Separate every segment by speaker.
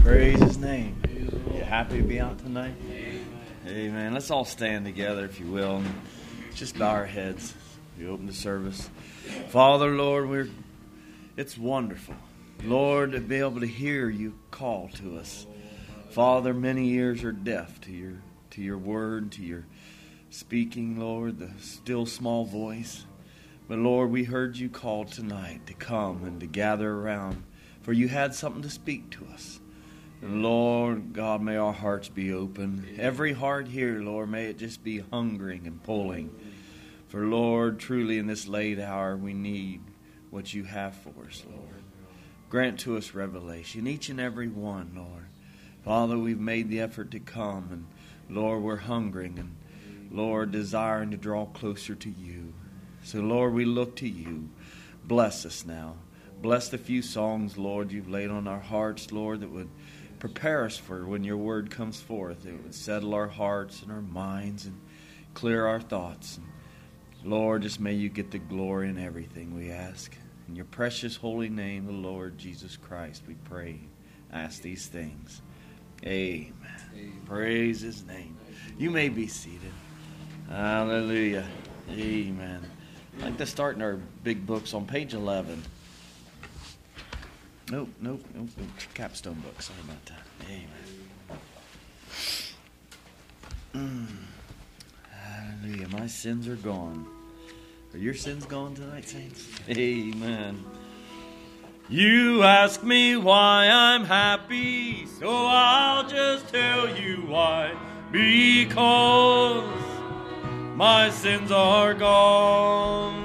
Speaker 1: Praise His name. You happy to be out tonight? Amen. Let's all stand together, if you will, and just bow our heads. We open the service. Father, Lord, it's wonderful, Lord, to be able to hear you call to us. Father, many ears are deaf to your word, to your speaking, Lord, the still small voice. But Lord, we heard you call tonight to come and to gather around, for you had something to speak to us. And Lord God, may our hearts be open. Every heart here, Lord, may it just be hungering and pulling. For Lord, truly in this late hour, we need what you have for us, Lord. Grant to us revelation, each and every one, Lord. Father, we've made the effort to come, and Lord, we're hungering and Lord, desiring to draw closer to you. So Lord, we look to you. Bless us now. Bless the few songs, Lord, you've laid on our hearts, Lord, that would prepare us for when your word comes forth. It would settle our hearts and our minds and clear our thoughts. And Lord, just may you get the glory in everything we ask. In your precious holy name, the Lord Jesus Christ, we pray. Ask these things. Amen. Praise his name. You may be seated. Hallelujah. Amen. I'd like to start in our big books on page 11. Nope. Capstone book. Sorry about that. Amen. Hallelujah. My sins are gone. Are your sins gone tonight, saints? Amen. You ask me why I'm happy, so I'll just tell you why. Because my sins are gone.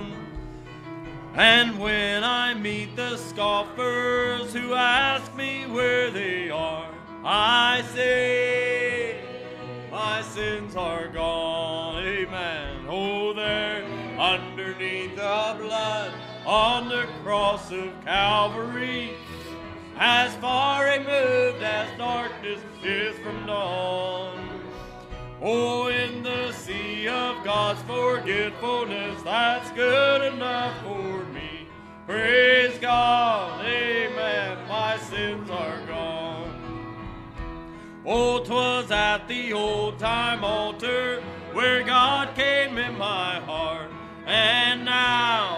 Speaker 1: And when I meet the scoffers who ask me where they are, I say, my sins are gone. Amen. Oh, they're underneath the blood on the cross of Calvary, as far removed as darkness is from dawn. Oh, in the sea of God's forgetfulness, that's good enough for me. Praise God, amen, my sins are gone. Oh, 'twas at the old-time altar where God came in my heart, and now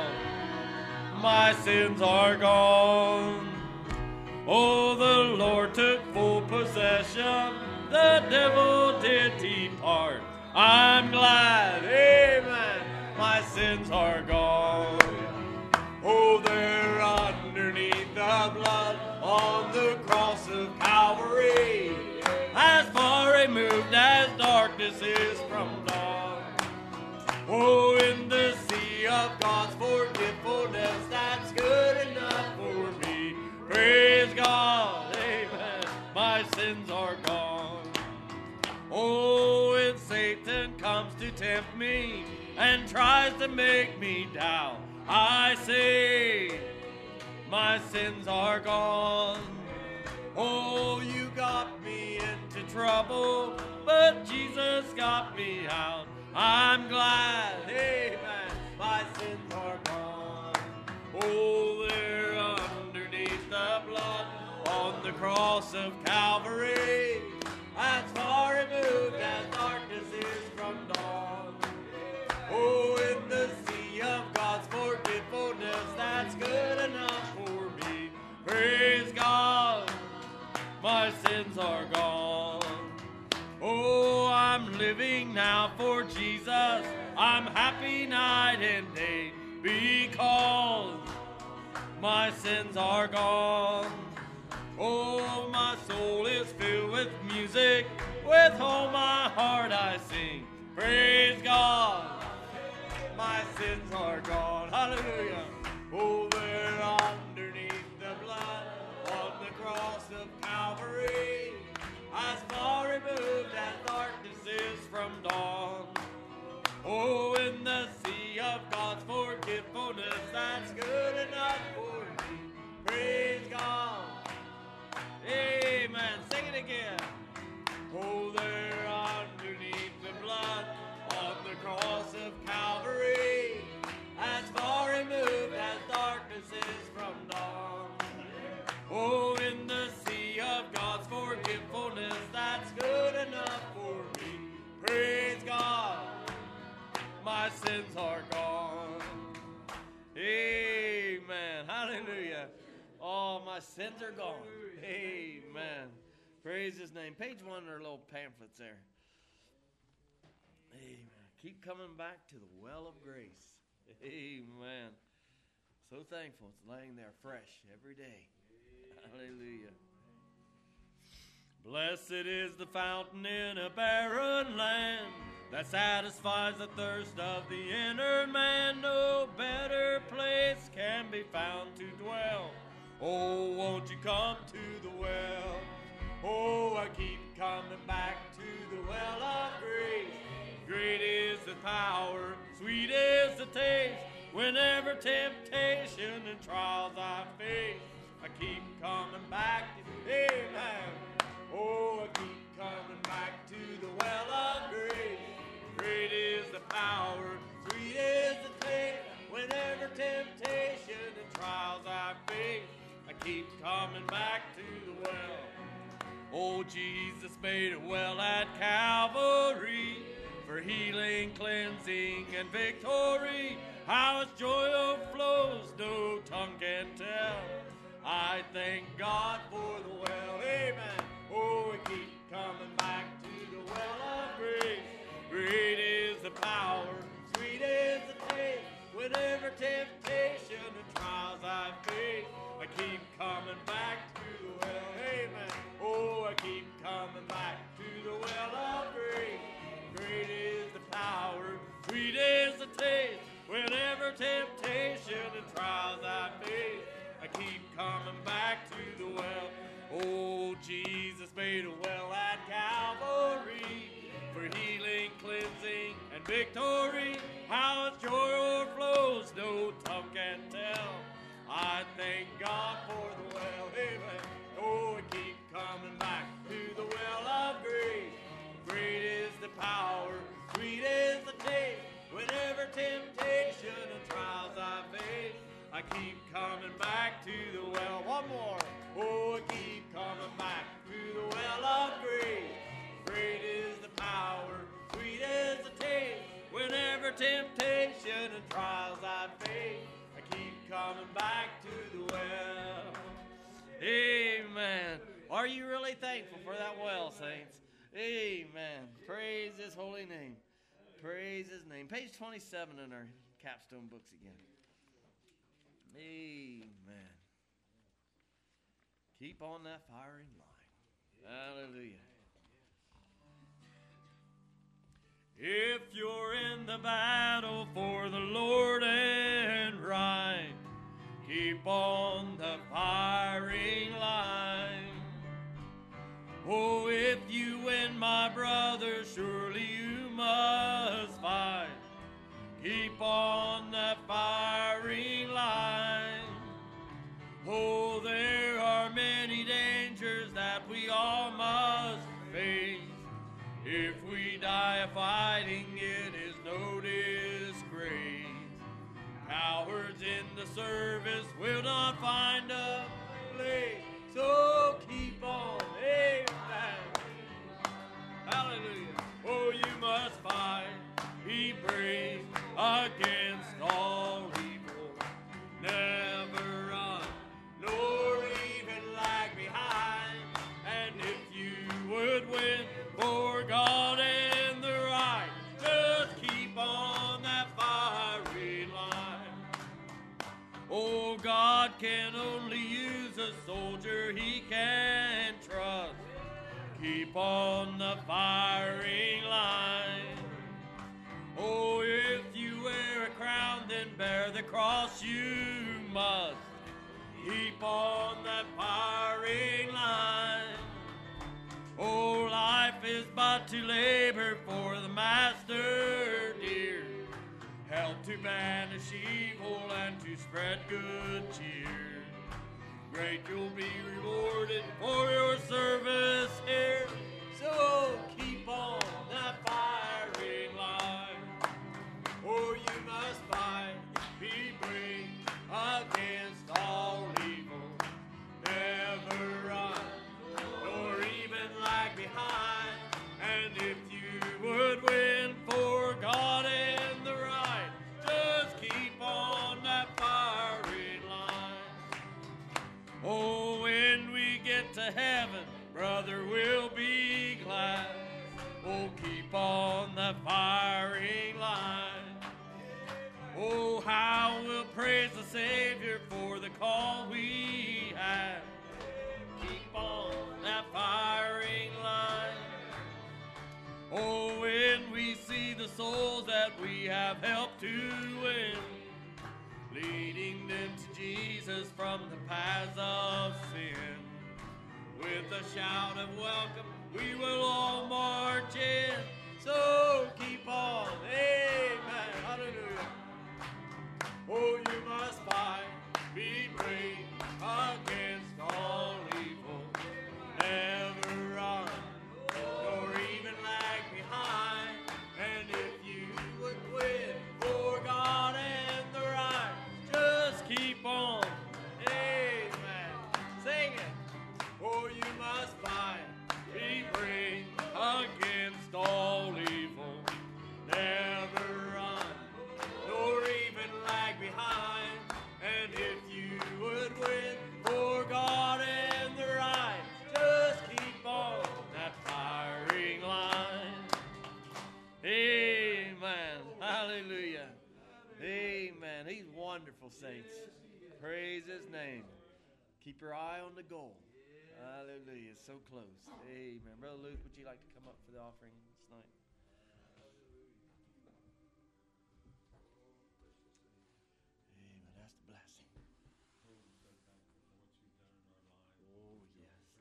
Speaker 1: my sins are gone. Oh, the Lord took full possession, the devil did depart. I'm glad, amen, my sins are gone. Oh, they're underneath the blood on the cross of Calvary, as far removed as darkness is from dawn. Oh, in the sea of God's forgetfulness, that's good enough for me. Praise God, amen, my sins are gone. Oh, when Satan comes to tempt me and tries to make me doubt, I say, my sins are gone. Oh, you got me into trouble, but Jesus got me out. I'm glad, amen, my sins are gone. Oh, they're underneath the blood on the cross of Calvary, as far removed as darkness is from dawn. Oh, in the sea of God's forgetfulness, that's good enough for me. Praise God, my sins are gone. Oh, I'm living now for Jesus. I'm happy night and day, because my sins are gone. Oh, my soul is filled with music, with all my heart I sing. Praise God, my sins are gone. Hallelujah. Oh, they're underneath the blood on the cross of Calvary, as far removed as darkness is from dawn. Oh, in the sea of God's forgetfulness, that's good enough for me. Praise God. Amen. Sing it again. Oh, they're underneath the blood on the cross of Calvary, as far removed as darkness is from dawn. Oh, in the sea of God's forgetfulness, sins are gone. Amen. Hallelujah. Oh, my sins are gone. Amen. Praise his name. Page 1 of our little pamphlets there. Amen. Keep coming back to the well of grace. Amen. So thankful it's laying there fresh every day. Hallelujah. Blessed is the fountain in a barren land that satisfies the thirst of the inner man. No better place can be found to dwell. Oh, won't you come to the well? Oh, I keep coming back to the well of grace. Great is the power, sweet is the taste. Whenever temptation and trials I face, I keep coming back to, amen. Oh, I keep coming back to the well of grace. Great is the power, sweet is the taste. Whenever temptation and trials I face, I keep coming back to the well. Oh, Jesus made a well at Calvary for healing, cleansing, and victory. How His joy overflows, no tongue can tell. I thank God for the well, amen. Oh, we keep coming back to the well of grace. Great is the power, sweet is the taste. Whenever temptation and trials I face, I keep coming back to the well, amen. Oh, I keep coming back to the well of grace. Great is the power, sweet is the taste. Whenever temptation and trials I face, I keep coming back to the well. Oh, Jesus made a well at Calvary for healing, cleansing, and victory. How His joy overflows, no tongue can tell. I thank God for the well, amen. Oh, I keep coming back to the well of grace. Great is the power, sweet is the taste. Whenever temptation and trials I face, I keep coming back to the well. One more. Oh, I keep coming back to the well of grace. Great is the power, sweet is the taste. Whenever temptation and trials I face, I keep coming back to the well. Amen. Are you really thankful for that well, saints? Amen. Praise His holy name. Praise His name. Page 27 in our capstone books again. Amen. Keep on that firing line. Hallelujah. If you're in the battle for the Lord and right, keep on the firing line. Oh, if you win, my brother, surely you must fight. Keep on that firing line. Oh, there are many dangers that we all must face. If we die fighting, it is no disgrace. Cowards in the service will not find a place. So keep on, amen. Hallelujah. Oh, you must fight, be brave against all evil. Never run, nor even lag behind. And if you would win for God and the right, just keep on that firing line. Oh, God can only use a soldier He can trust. Keep on the firing line. Oh, if you wear a crown, then bear the cross you must. Keep on that firing line. Oh, life is but to labor for the Master dear. Help to banish evil and to spread good cheer. Great you'll be rewarded for your service here. So keep on that firing line. Oh, you must fight, be brave against all evil. Never run, nor even lag behind. And if you would win for God and the right, to heaven, brother, we'll be glad. Oh, keep on the firing line. Oh, how we'll praise the Savior for the call we have. Keep on that firing line. Oh, when we see the souls that we have helped to win, leading them to Jesus from the paths of sin, with a shout of welcome, we will all march in. So keep on, amen, hallelujah. Oh, you must fight, be brave against all evil. Never run, nor even lag behind. And if you would win for God and the right, just keep on, amen. Sing it. Oh, you must fight, be brave against all evil. Never run, nor even lag behind. And if you would win for God and the right, just keep on that firing line. Amen. Hallelujah. Amen. He's wonderful, saints. Praise his name. Keep your eye on the goal. Hallelujah. So close. Amen. Brother Luke, would you like to come up for the offering tonight? Amen. That's the blessing. Oh, yes.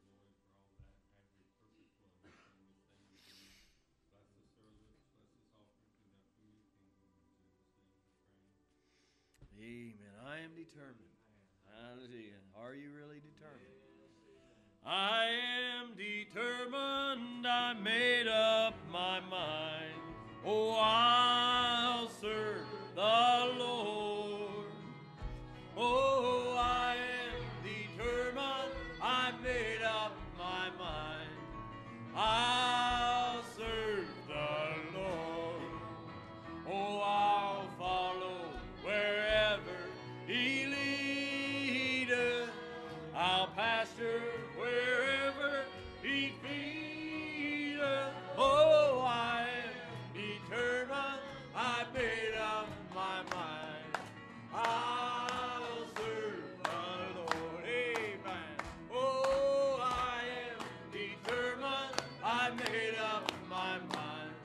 Speaker 1: Amen. I am determined. Hallelujah. Are you really determined? I am determined. I made up my mind. Oh, I'll serve the Lord. Oh, I am determined. I made up my mind. I'll serve the Lord. Oh, I'll follow wherever He leadeth. I'll pasture wherever He feedeth. Oh, I am determined. I made up my mind. I'll serve the Lord. Amen. Oh, I am determined. I made up my mind.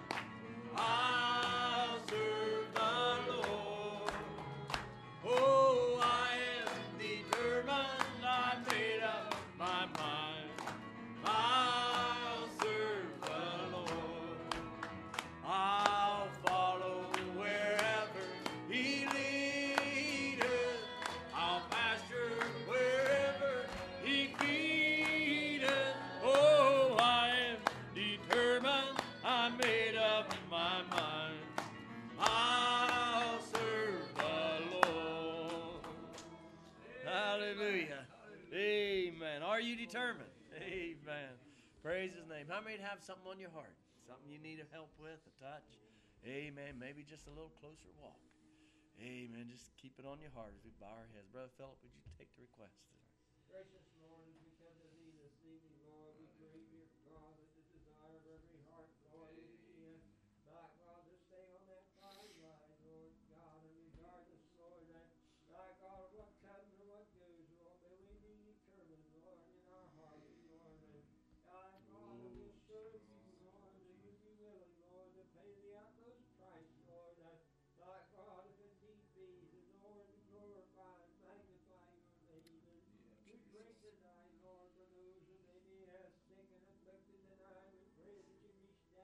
Speaker 1: I'll serve the Lord. Oh, I am determined. I made up my mind. I'll serve the Lord. I'll follow wherever He leadeth. I'll pasture wherever He feedeth. Oh, I am determined. I made up my mind. I'll serve the Lord. Hallelujah. Amen. Are you determined? Amen. Praise His name. How many have something on your heart? Something you need help with, a touch? Amen. Maybe just a little closer walk. Amen. Just keep it on your heart as we bow our heads. Brother Philip, would you take the request?
Speaker 2: Gracious Lord, as we come to Thee this evening, Lord, we pray, dear God, that the desire of every heart, Lord, is in, not God, to stay on that fine line, Lord God, and regardless, Lord, that, not God, what comes or what goes, Lord, may we be determined, Lord, in our hearts, Lord, and God, that we'll serve You, Lord, that we'll be willing, Lord, to pay the utmost price, Lord, that, not God, if it need be, the Lord, to glorify and magnify Your name, and we pray tonight, Lord, for those who may be sick and afflicted tonight. We pray that You reach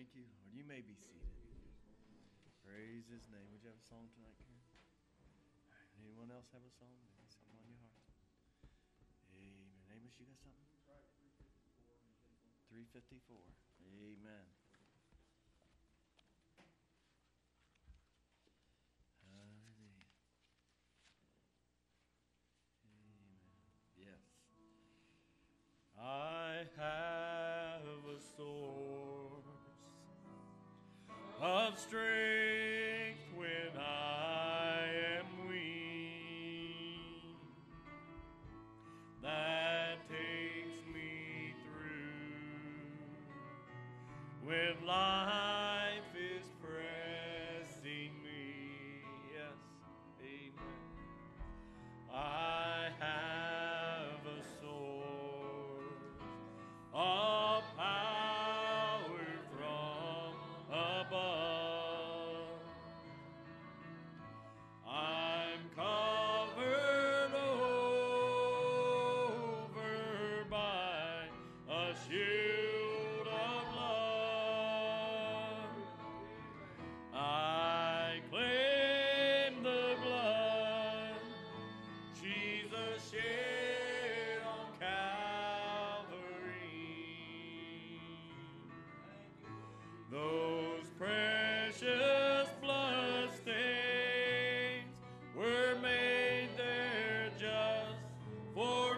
Speaker 1: Thank you, Lord. You may be seated. Praise His name. Would you have a song tonight, Karen? Anyone else have a song? Maybe something on your heart? Amen. Amos, you got something? 354. Amen. Hallelujah. Amen. Yes. I have a source of strength when I am weak, that takes me through when life is pressing me. Yes, amen. I have a source of power from above. I'm covered over by a shield of love. I claim the blood Jesus shed on Calvary. Those precious blood stains were made there just for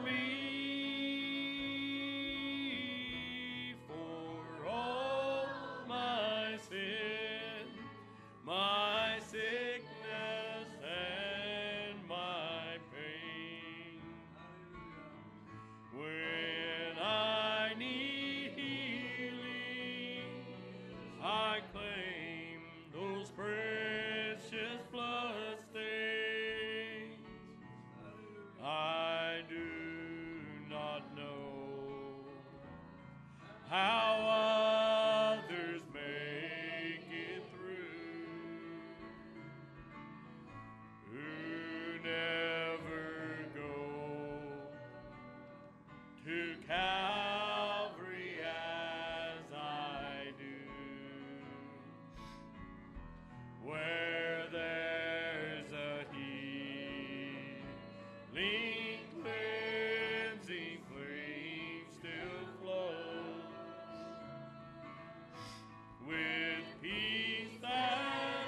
Speaker 1: me, for all my sin, my sickness, and my pain. When I need healing, I claim those precious blood stains. I do not know how others make it through, who never go to Calvary as I do, where there's a healing, cleansing flame still flows, with peace that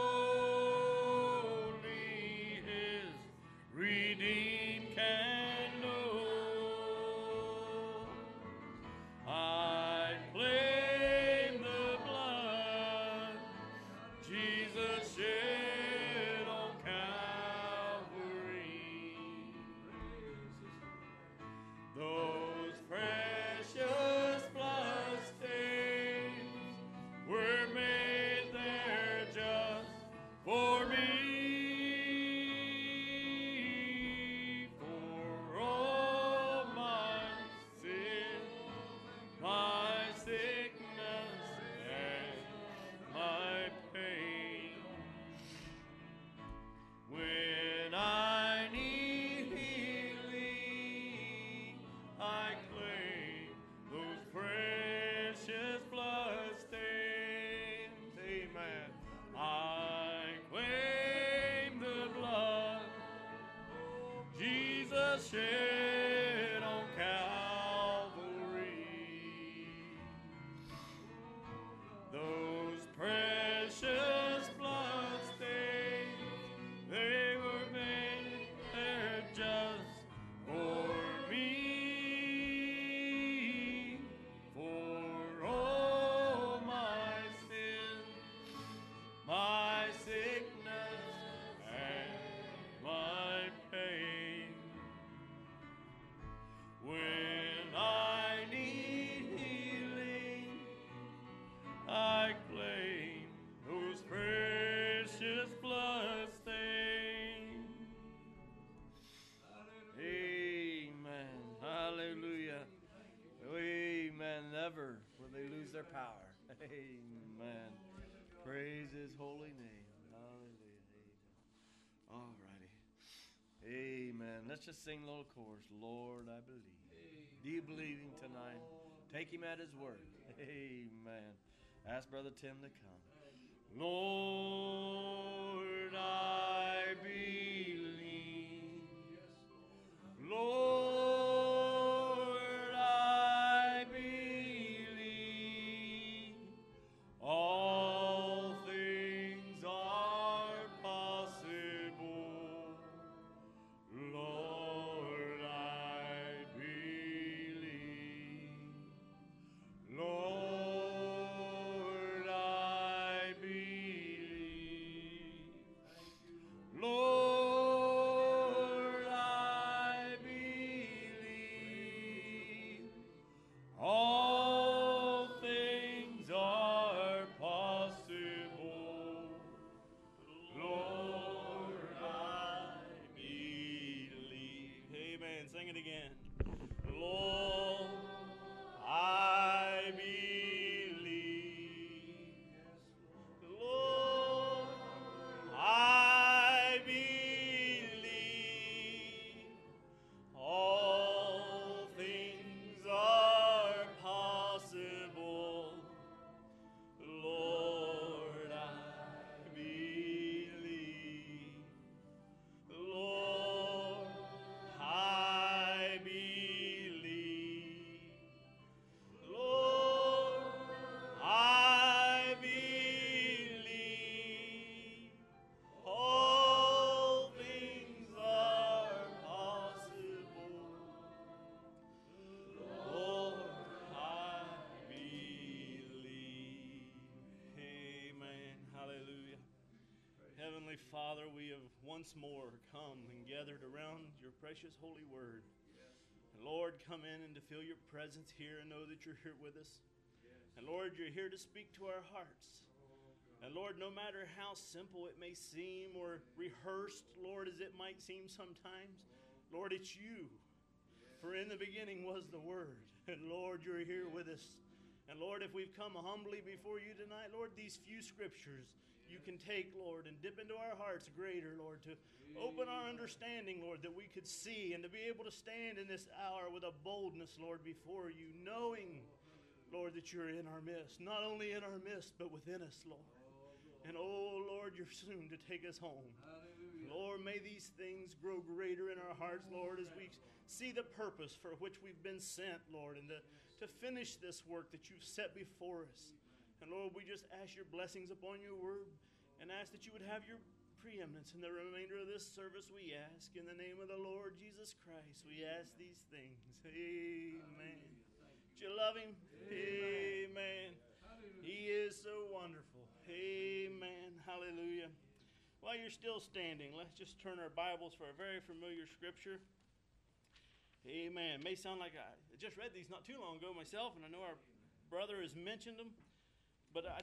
Speaker 1: only His redeemed can know. I claim the blood Jesus shed on Calvary. Those precious blood stains were made there just for me, for all my sin, my sickness, and my pain. When I need healing, I claim those precious blood stains. Amen. I claim the blood Jesus shed on Calvary. Those precious blood stains, they were made there just for me, for all my sin, my sickness, and my pain. When I need healing, I claim those precious blood stains. Amen. Hallelujah. Amen. Never will they lose their power. Amen. Praise His holy name. Hallelujah. Amen. All righty. Amen. Let's just sing a little chorus. Lord, I believe. Do you believe Him tonight? Take Him at His word. Amen. Ask Brother Tim to come. Lord, I believe. Lord, I believe. All things are possible. Lord, I believe. Lord, I believe. Lord, I believe. All things are possible. Lord, I believe. Amen. Sing it again. Lord, I believe. Lord, I believe. All things are possible. Lord, I believe. Lord, I believe. Lord, I believe. All things are possible. Lord, I believe. Amen. Hallelujah. Heavenly Father, we have once more come and gathered around your precious holy word. And Lord, come in and to feel your presence here and know that you're here with us. And Lord, you're here to speak to our hearts. And Lord, no matter how simple it may seem or rehearsed, Lord, as it might seem sometimes, Lord, it's you. For in the beginning was the Word. And Lord, you're here with us. And Lord, if we've come humbly before you tonight, Lord, these few scriptures you can take, Lord, and dip into our hearts greater, Lord, to open our understanding, Lord, that we could see and to be able to stand in this hour with a boldness, Lord, before you, knowing, Lord, that you're in our midst. Not only in our midst, but within us, Lord. And oh, Lord, you're soon to take us home. Lord, may these things grow greater in our hearts, Lord, as we see the purpose for which we've been sent, Lord, and to finish this work that you've set before us. And Lord, we just ask your blessings upon your word and ask that you would have your preeminence in the remainder of this service, we ask. In the name of the Lord Jesus Christ, we ask these things. Amen. Do you love him? Amen. He is so wonderful. Amen. Hallelujah. While you're still standing, let's just turn our Bibles for a very familiar scripture. Amen. It may sound like I just read these not too long ago myself, and I know our brother has mentioned them, but I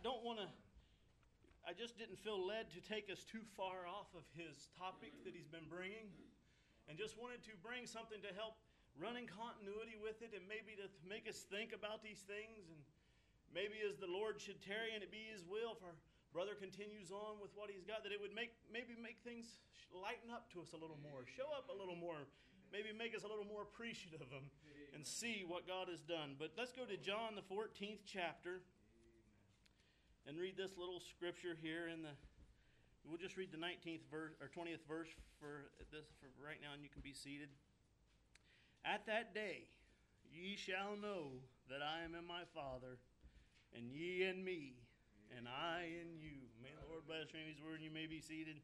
Speaker 1: just didn't feel led to take us too far off of his topic that he's been bringing, and just wanted to bring something to help run in continuity with it, and maybe to make us think about these things, and maybe as the Lord should tarry and it be his will, if our brother continues on with what he's got, that it would maybe make things lighten up to us a little more, show up a little more, maybe make us a little more appreciative of him and see what God has done. But let's go to John, the 14th chapter, and read this little scripture here we'll just read the 19th verse or 20th verse for right now, and you can be seated. At that day ye shall know that I am in my Father, and ye in me, and I in you. May the Lord bless you in his word, and you may be seated.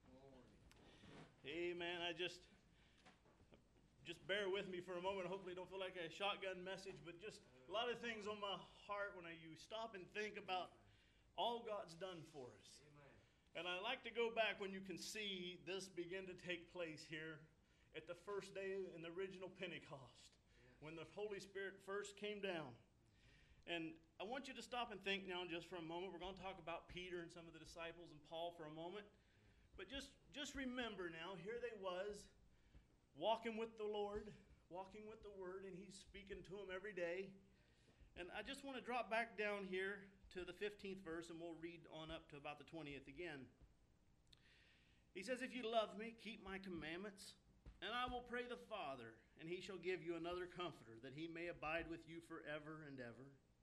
Speaker 1: Amen. I just bear with me for a moment. Hopefully don't feel like a shotgun message, but just a lot of things on my heart when you stop and think about all God's done for us. And I like to go back when you can see this begin to take place here at the first day in the original Pentecost, when the Holy Spirit first came down. And I want you to stop and think now just for a moment. We're going to talk about Peter and some of the disciples and Paul for a moment. But just remember now, here they was, walking with the Lord, walking with the Word, and he's speaking to them every day. And I just want to drop back down here to the 15th verse, and we'll read on up to about the 20th again. He says, if you love me, keep my commandments, and I will pray the Father, and he shall give you another comforter, that he may abide with you forever and ever.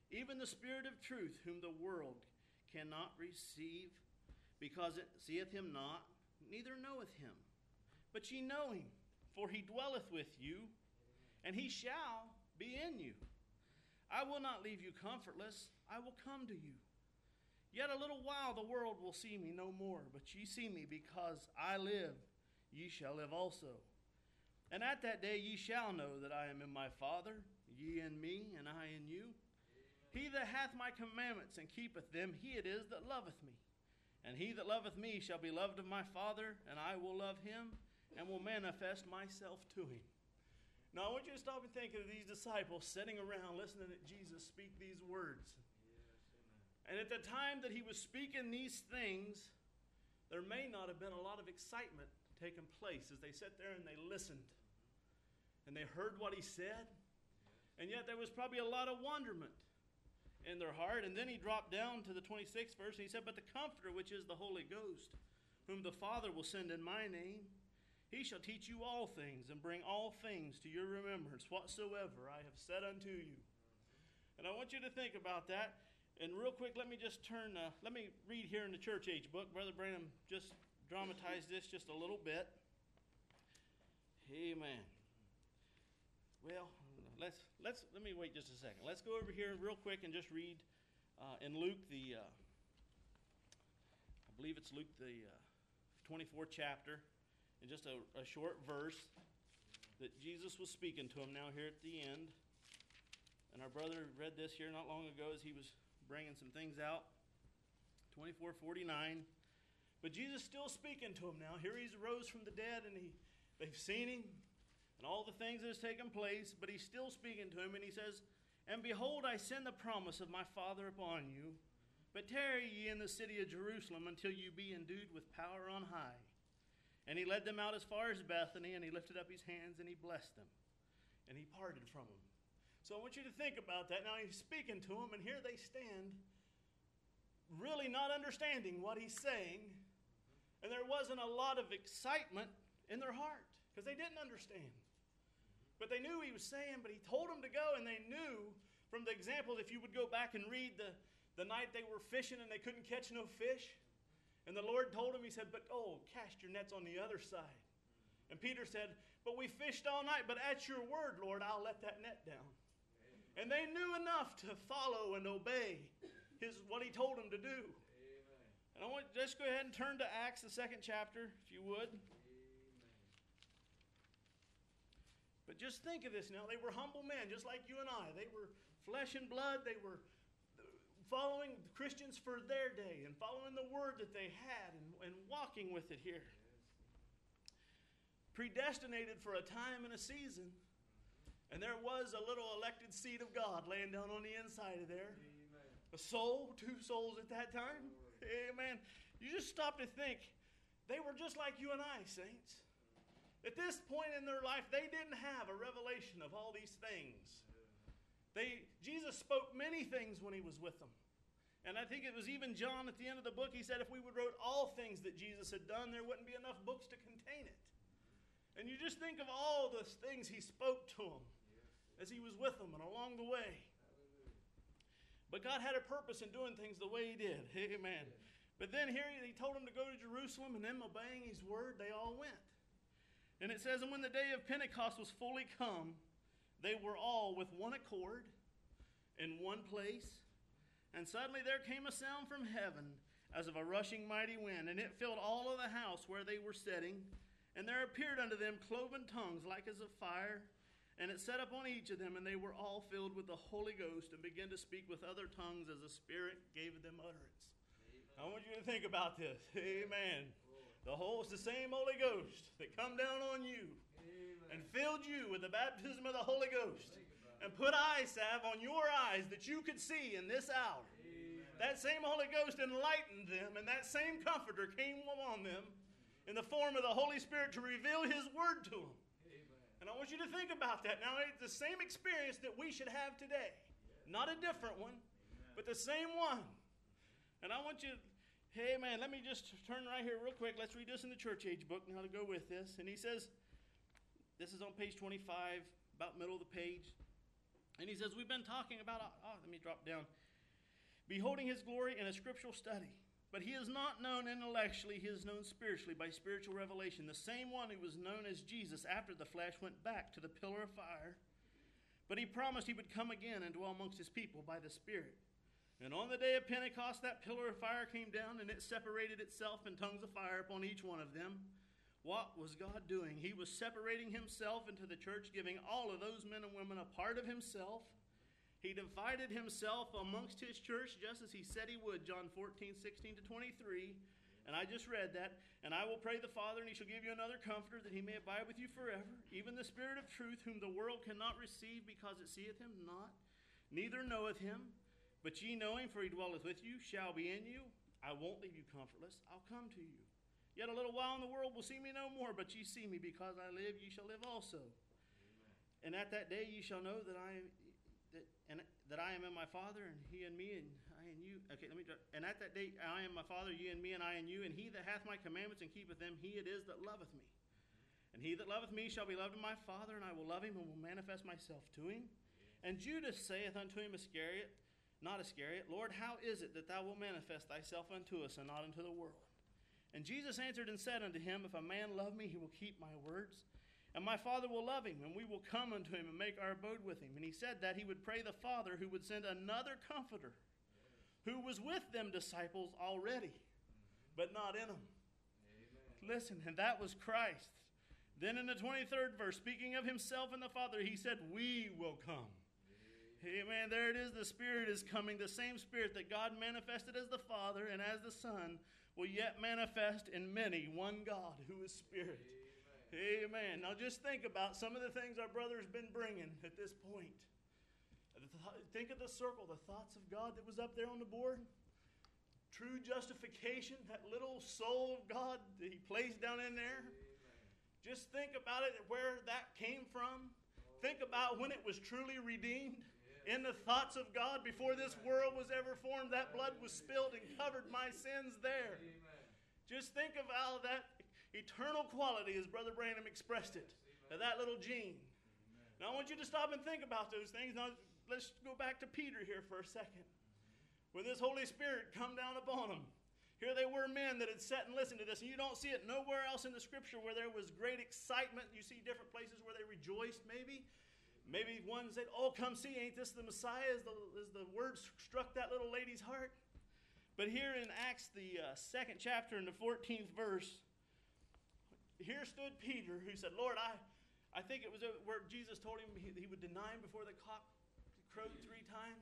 Speaker 3: even the Spirit of truth, whom the world cannot receive, because it seeth him not, neither knoweth him. But ye know him, for he dwelleth with you, and he shall be in you. I will not leave you comfortless, I will come to you. Yet a little while the world will see me no more, but ye see me, because I live, ye shall live also. And at that day ye shall know that I am in my Father, ye in me, and I in you. He that hath my commandments and keepeth them, he it is that loveth me. And he that loveth me shall be loved of my Father, and I will love him, and will manifest myself to him. Now I want you to stop and think of these disciples sitting around listening to Jesus speak these words. And at the time that he was speaking these things, there may not have been a lot of excitement taking place as they sat there and they listened. And they heard what he said. And yet there was probably a lot of wonderment in their heart. And then he dropped down to the 26th verse and he said, but the Comforter, which is the Holy Ghost, whom the Father will send in my name, he shall teach you all things and bring all things to your remembrance whatsoever I have said unto you. And I want you to think about that. And real quick, let me just let me read here in the church age book. Brother Branham just dramatized this just a little bit. Amen. Well, let me wait just a second. Let's go over here real quick and just read in Luke I believe it's Luke the 24th chapter, in just a short verse that Jesus was speaking to him now here at the end. And our brother read this here not long ago as he was bringing some things out. 24:49. But Jesus still speaking to him now. Here he's rose from the dead and they've seen him and all the things that has taken place. But he's still speaking to him and he says, and behold, I send the promise of my Father upon you. But tarry ye in the city of Jerusalem until you be endued with power on high. And he led them out as far as Bethany, and he lifted up his hands and he blessed them. And he parted from them. So I want you to think about that. Now he's speaking to them, and here they stand, really not understanding what he's saying. And there wasn't a lot of excitement in their heart, because they didn't understand. But they knew he was saying, but he told them to go, and they knew from the examples, if you would go back and read the night they were fishing and they couldn't catch no fish. And the Lord told him, he said, but cast your nets on the other side. And Peter said, but we fished all night, but at your word, Lord, I'll let that net down. And they knew enough to follow and obey what he told them to do. Amen. And I want to just go ahead and turn to Acts, the 2nd chapter, if you would. Amen. But just think of this now. They were humble men, just like you and I. They were flesh and blood. They were following Christians for their day and following the word that they had and walking with it here. Predestinated for a time and a season. And there was a little elected seed of God laying down on the inside of there. Amen. A soul, 2 souls at that time. Amen. You just stop to think. They were just like you and I, saints. At this point in their life, they didn't have a revelation of all these things. Jesus spoke many things when he was with them. And I think it was even John at the end of the book, he said if we would wrote all things that Jesus had done, there wouldn't be enough books to contain it. And you just think of all the things he spoke to them as he was with them and along the way. But God had a purpose in doing things the way he did. Amen. But then here he told them to go to Jerusalem, and them obeying his word, they all went. And it says, and when the day of Pentecost was fully come, they were all with one accord in one place. And suddenly there came a sound from heaven as of a rushing mighty wind, and it filled all of the house where they were sitting. And there appeared unto them cloven tongues like as of fire, and it set upon each of them, and they were all filled with the Holy Ghost, and began to speak with other tongues as the Spirit gave them utterance. Amen. I want you to think about this. Amen. It's the same Holy Ghost that come down on you. Amen. And filled you with the baptism of the Holy Ghost, and put eye salve on your eyes that you could see in this hour. Amen. That same Holy Ghost enlightened them, and that same Comforter came upon them in the form of the Holy Spirit to reveal his word to them. Amen. And I want you to think about that. Now, it's the same experience that we should have today. Yes. Not a different one, amen, but the same one. And I want you, hey man, let me just turn right here real quick. Let's read this in the church age book now to go with this. And he says, this is on page 25, about middle of the page. And he says, we've been talking about, let me drop down, beholding his glory in a scriptural study. But he is not known intellectually, he is known spiritually by spiritual revelation. The same one who was known as Jesus after the flesh went back to the pillar of fire. But he promised he would come again and dwell amongst his people by the Spirit. And on the day of Pentecost, that pillar of fire came down, and it separated itself in tongues of fire upon each one of them. What was God doing? He was separating himself into the church, giving all of those men and women a part of himself. He divided himself amongst his church just as he said he would, John 14:16-23. And I just read that. And I will pray the Father, and he shall give you another comforter, that he may abide with you forever, even the Spirit of truth, whom the world cannot receive, because it seeth him not, neither knoweth him. But ye know him, for he dwelleth with you, shall be in you. I won't leave you comfortless. I'll come to you. Yet a little while, and the world will see me no more, but ye see me, because I live, ye shall live also. Amen. And at that day ye shall know that I am in my Father, and he in me, and I in you. Okay, and at that day I am my Father, ye in me, and I in you. And he that hath my commandments and keepeth them, he it is that loveth me. And he that loveth me shall be loved of my Father, and I will love him, and will manifest myself to him. And Judas saith unto him, not Iscariot, Lord, how is it that thou wilt manifest thyself unto us, and not unto the world? And Jesus answered and said unto him, If a man love me, he will keep my words. And my Father will love him, and we will come unto him and make our abode with him. And he said that he would pray the Father, who would send another Comforter, who was with them disciples already, but not in them. Amen. Listen, and that was Christ. Then in the 23rd verse, speaking of himself and the Father, he said, we will come. Amen. There it is. The Spirit is coming. The same Spirit that God manifested as the Father and as the Son will yet manifest in many one God who is Spirit. Amen. Amen. Now just think about some of the things our brother's been bringing at this point. Think of the circle, the thoughts of God that was up there on the board. True justification, that little soul of God that he placed down in there. Amen. Just think about it, where that came from. Think about when it was truly redeemed. In the thoughts of God, before this world was ever formed, that blood was spilled and covered my sins there. Amen. Just think of how that eternal quality, as Brother Branham expressed it, that little gene. Amen. Now I want you to stop and think about those things. Now let's go back to Peter here for a second. When this Holy Spirit come down upon them, here they were, men that had sat and listened to this, and you don't see it nowhere else in the Scripture where there was great excitement. You see different places where they rejoiced, maybe. Maybe one said, oh, come see, ain't this the Messiah, as the words struck that little lady's heart? But here in Acts, the 2nd chapter and the 14th verse, here stood Peter, who said, Lord, I think it was where Jesus told him he would deny him before the cock crowed 3 times.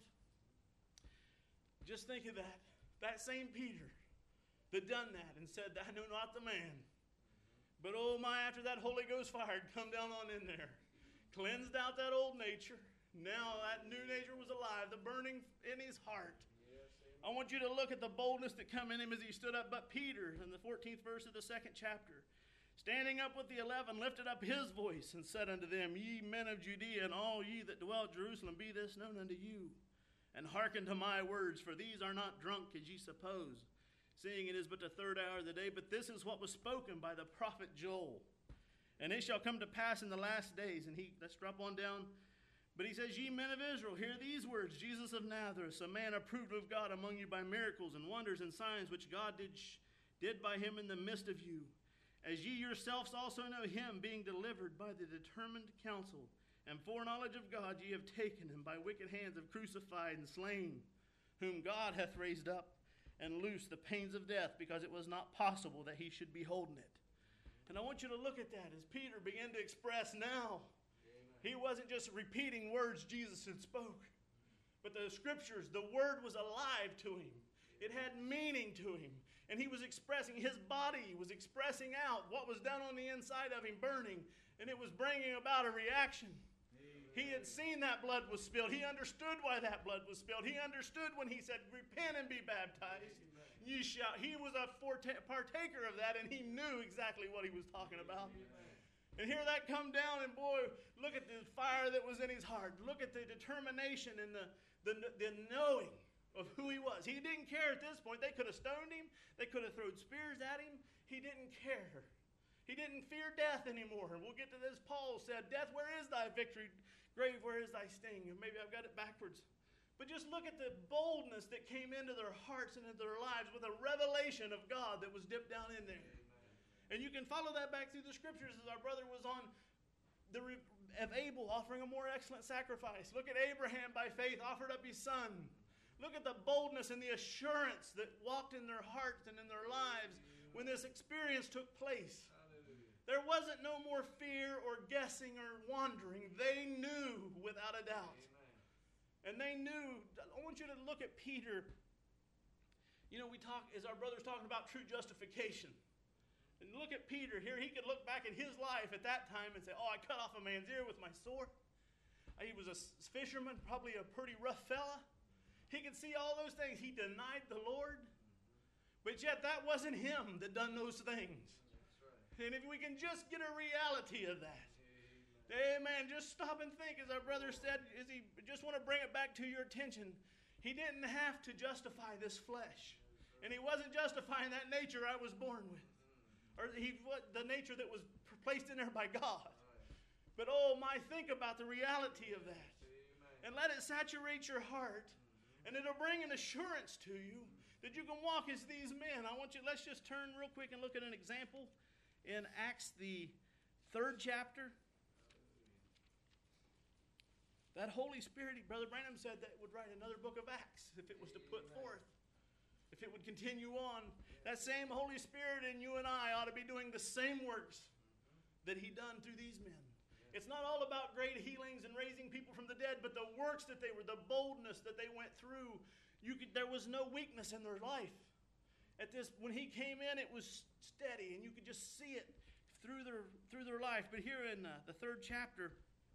Speaker 3: Just think of that. That same Peter that done that and said, I know not the man. But oh my, after that Holy Ghost fire had come down on in there, cleansed out that old nature. Now that new nature was alive, the burning in his heart. Yes, I want you to look at the boldness that come in him as he stood up. But Peter, in the 14th verse of the 2nd chapter, standing up with the 11, lifted up his voice and said unto them, Ye men of Judea, and all ye that dwell at Jerusalem, be this known unto you, and hearken to my words, for these are not drunk as ye suppose, seeing it is but the 3rd hour of the day. But this is what was spoken by the prophet Joel. And it shall come to pass in the last days. And let's drop on down. But he says, Ye men of Israel, hear these words. Jesus of Nazareth, a man approved of God among you by miracles and wonders and signs, which God did by him in the midst of you. As ye yourselves also know him, being delivered by the determined counsel and foreknowledge of God, ye have taken him by wicked hands, have crucified and slain, whom God hath raised up, and loosed the pains of death, because it was not possible that he should be holden it. And I want you to look at that as Peter began to express now. Amen. He wasn't just repeating words Jesus had spoke, but the Scriptures, the Word was alive to him. It had meaning to him. And he was expressing, his body was expressing out what was done on the inside of him, burning, and it was bringing about a reaction. He had seen that blood was spilled. He understood why that blood was spilled. He understood when he said, repent and be baptized. Ye shall. He was a partaker of that, and he knew exactly what he was talking about. And here that come down, and boy, look at the fire that was in his heart. Look at the determination and the knowing of who he was. He didn't care at this point. They could have stoned him. They could have thrown spears at him. He didn't care. He didn't fear death anymore. And we'll get to this. Paul said, Death, where is thy victory? Grave, where is thy sting? Or maybe I've got it backwards. But just look at the boldness that came into their hearts and into their lives with a revelation of God that was dipped down in there. And you can follow that back through the scriptures as our brother was on of Abel offering a more excellent sacrifice. Look at Abraham by faith offered up his son. Look at the boldness and the assurance that walked in their hearts and in their lives when this experience took place. There wasn't no more fear or guessing or wandering. They knew without a doubt. And they knew. I want you to look at Peter. You know, we talk, as our brother's talking about true justification. And look at Peter here. He could look back at his life at that time and say, oh, I cut off a man's ear with my sword. He was a fisherman, probably a pretty rough fella. He could see all those things. He denied the Lord. But yet that wasn't him that done those things. And if we can just get a reality of that. Amen. Just stop and think, as our brother said, just want to bring it back to your attention. He didn't have to justify this flesh. And he wasn't justifying that nature I was born with. Or the nature that was placed in there by God. But oh my, think about the reality of that. And let it saturate your heart. And it'll bring an assurance to you that you can walk as these men. Let's just turn real quick and look at an example in Acts, the 3rd chapter. That Holy Spirit, Brother Branham said that would write another book of Acts if it was to put forth. If it would continue on. That same Holy Spirit in you and I ought to be doing the same works that he done through these men. It's not all about great healings and raising people from the dead, but the works that they were, the boldness that they went through. There was no weakness in their life. When he came in, it was steady, and you could just see it through their life. But here in the 3rd chapter,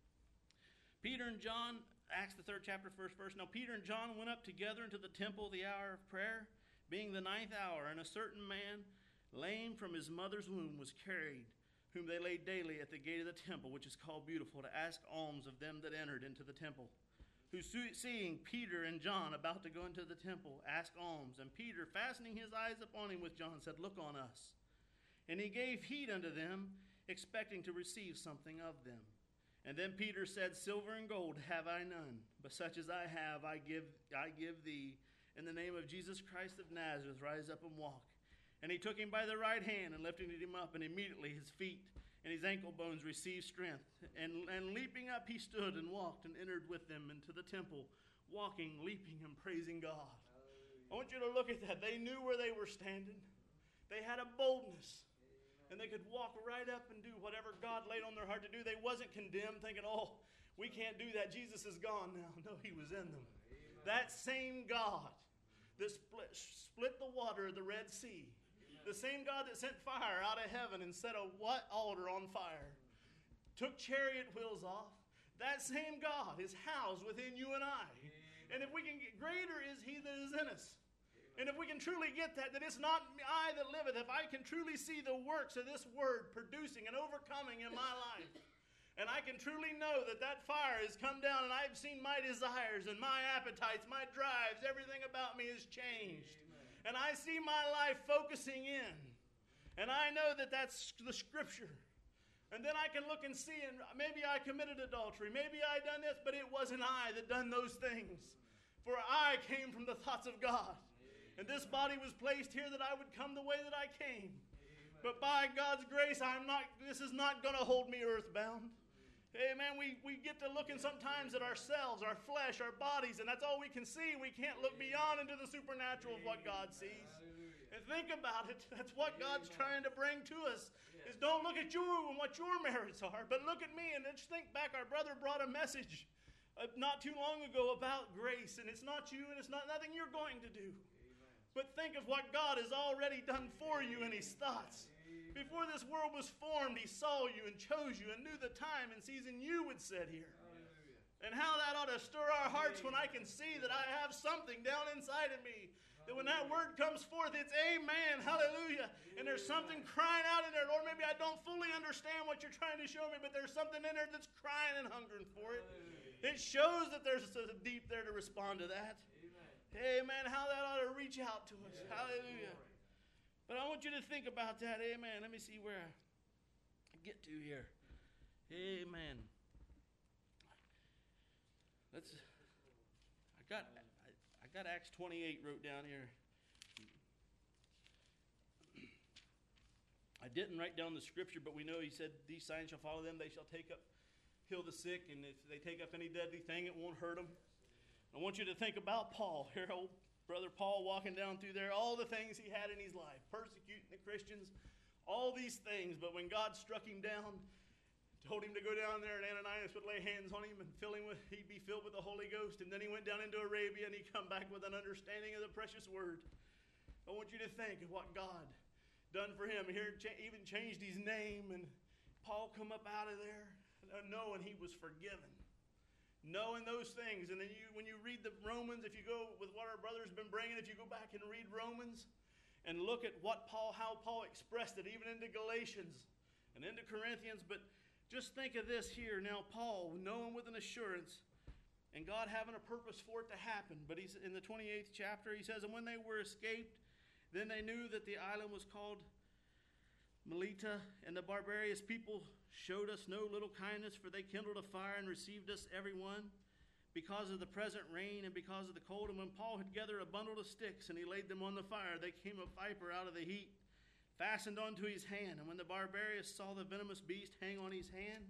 Speaker 3: Peter and John, Acts the 3rd chapter, 1st verse. Now Peter and John went up together into the temple the hour of prayer, being the 9th hour, and a certain man, lame from his mother's womb, was carried, whom they laid daily at the gate of the temple, which is called Beautiful, to ask alms of them that entered into the temple. Who, seeing Peter and John about to go into the temple, asked alms. And Peter, fastening his eyes upon him with John, said, Look on us. And he gave heed unto them, expecting to receive something of them. And then Peter said, Silver and gold have I none, but such as I have I give thee. In the name of Jesus Christ of Nazareth, rise up and walk. And he took him by the right hand and lifted him up, and immediately his feet and his ankle bones received strength. And leaping up he stood and walked and entered with them into the temple, walking, leaping, and praising God. Hallelujah. I want you to look at that. They knew where they were standing. They had a boldness. And they could walk right up and do whatever God laid on their heart to do. They wasn't condemned, thinking, oh, we can't do that. Jesus is gone now. No, he was in them. Amen. That same God that split the water of the Red Sea, the same God that sent fire out of heaven and set a altar on fire, took chariot wheels off, that same God is housed within you and I. And if we can get, greater is he that is in us. And if we can truly get that it's not I that liveth, if I can truly see the works of this word producing and overcoming in my life, and I can truly know that fire has come down and I've seen my desires and my appetites, my drives, everything about me has changed. Amen. And I see my life focusing in. And I know that that's the scripture. And then I can look and see, and maybe I committed adultery, maybe I done this, but it wasn't I that done those things. For I came from the thoughts of God. And this body was placed here that I would come the way that I came. Amen. But by God's grace, this is not going to hold me earthbound. Amen. We get to looking sometimes at ourselves, our flesh, our bodies, and that's all we can see. We can't look beyond into the supernatural of what God sees. And think about it. That's what God's trying to bring to us. Is don't look at you and what your merits are, but look at me and just think back. Our brother brought a message not too long ago about grace, and it's not you and it's not nothing you're going to do. But think of what God has already done for you in his thoughts. Before this world was formed, he saw you and chose you and knew the time and season you would sit here. Hallelujah. And how that ought to stir our hearts when I can see that I have something down inside of me. That when that word comes forth, it's amen, hallelujah. And there's something crying out in there. Lord, maybe I don't fully understand what you're trying to show me, but there's something in there that's crying and hungering for it. It shows that there's a deep there to respond to that. Amen. How that ought to reach out to us. Hallelujah. But I want you to think about that. Amen. Let me see where I get to here. Amen. I got Acts 28 wrote down here. I didn't write down the scripture, but we know he said, these signs shall follow them. They shall heal the sick, and if they take up any deadly thing, it won't hurt them. I want you to think about Paul, here, old brother Paul walking down through there, all the things he had in his life, persecuting the Christians, all these things. But when God struck him down, told him to go down there, and Ananias would lay hands on him and he'd be filled with the Holy Ghost. And then he went down into Arabia, and he come back with an understanding of the precious word. I want you to think of what God done for him. Here, even changed his name, and Paul come up out of there knowing he was forgiven, knowing those things. And then when you read the Romans, if you go with what our brother's been bringing, if you go back and read Romans and look at how Paul expressed it, even into Galatians and into Corinthians. But just think of this here now, Paul knowing with an assurance, and God having a purpose for it to happen. But he's in the 28th chapter, he says, and when they were escaped, then they knew that the island was called Melita, and the barbarous people showed us no little kindness, for they kindled a fire and received us every one because of the present rain and because of the cold. And when Paul had gathered a bundle of sticks and he laid them on the fire, there came a viper out of the heat, fastened onto his hand. And when the barbarous saw the venomous beast hang on his hand,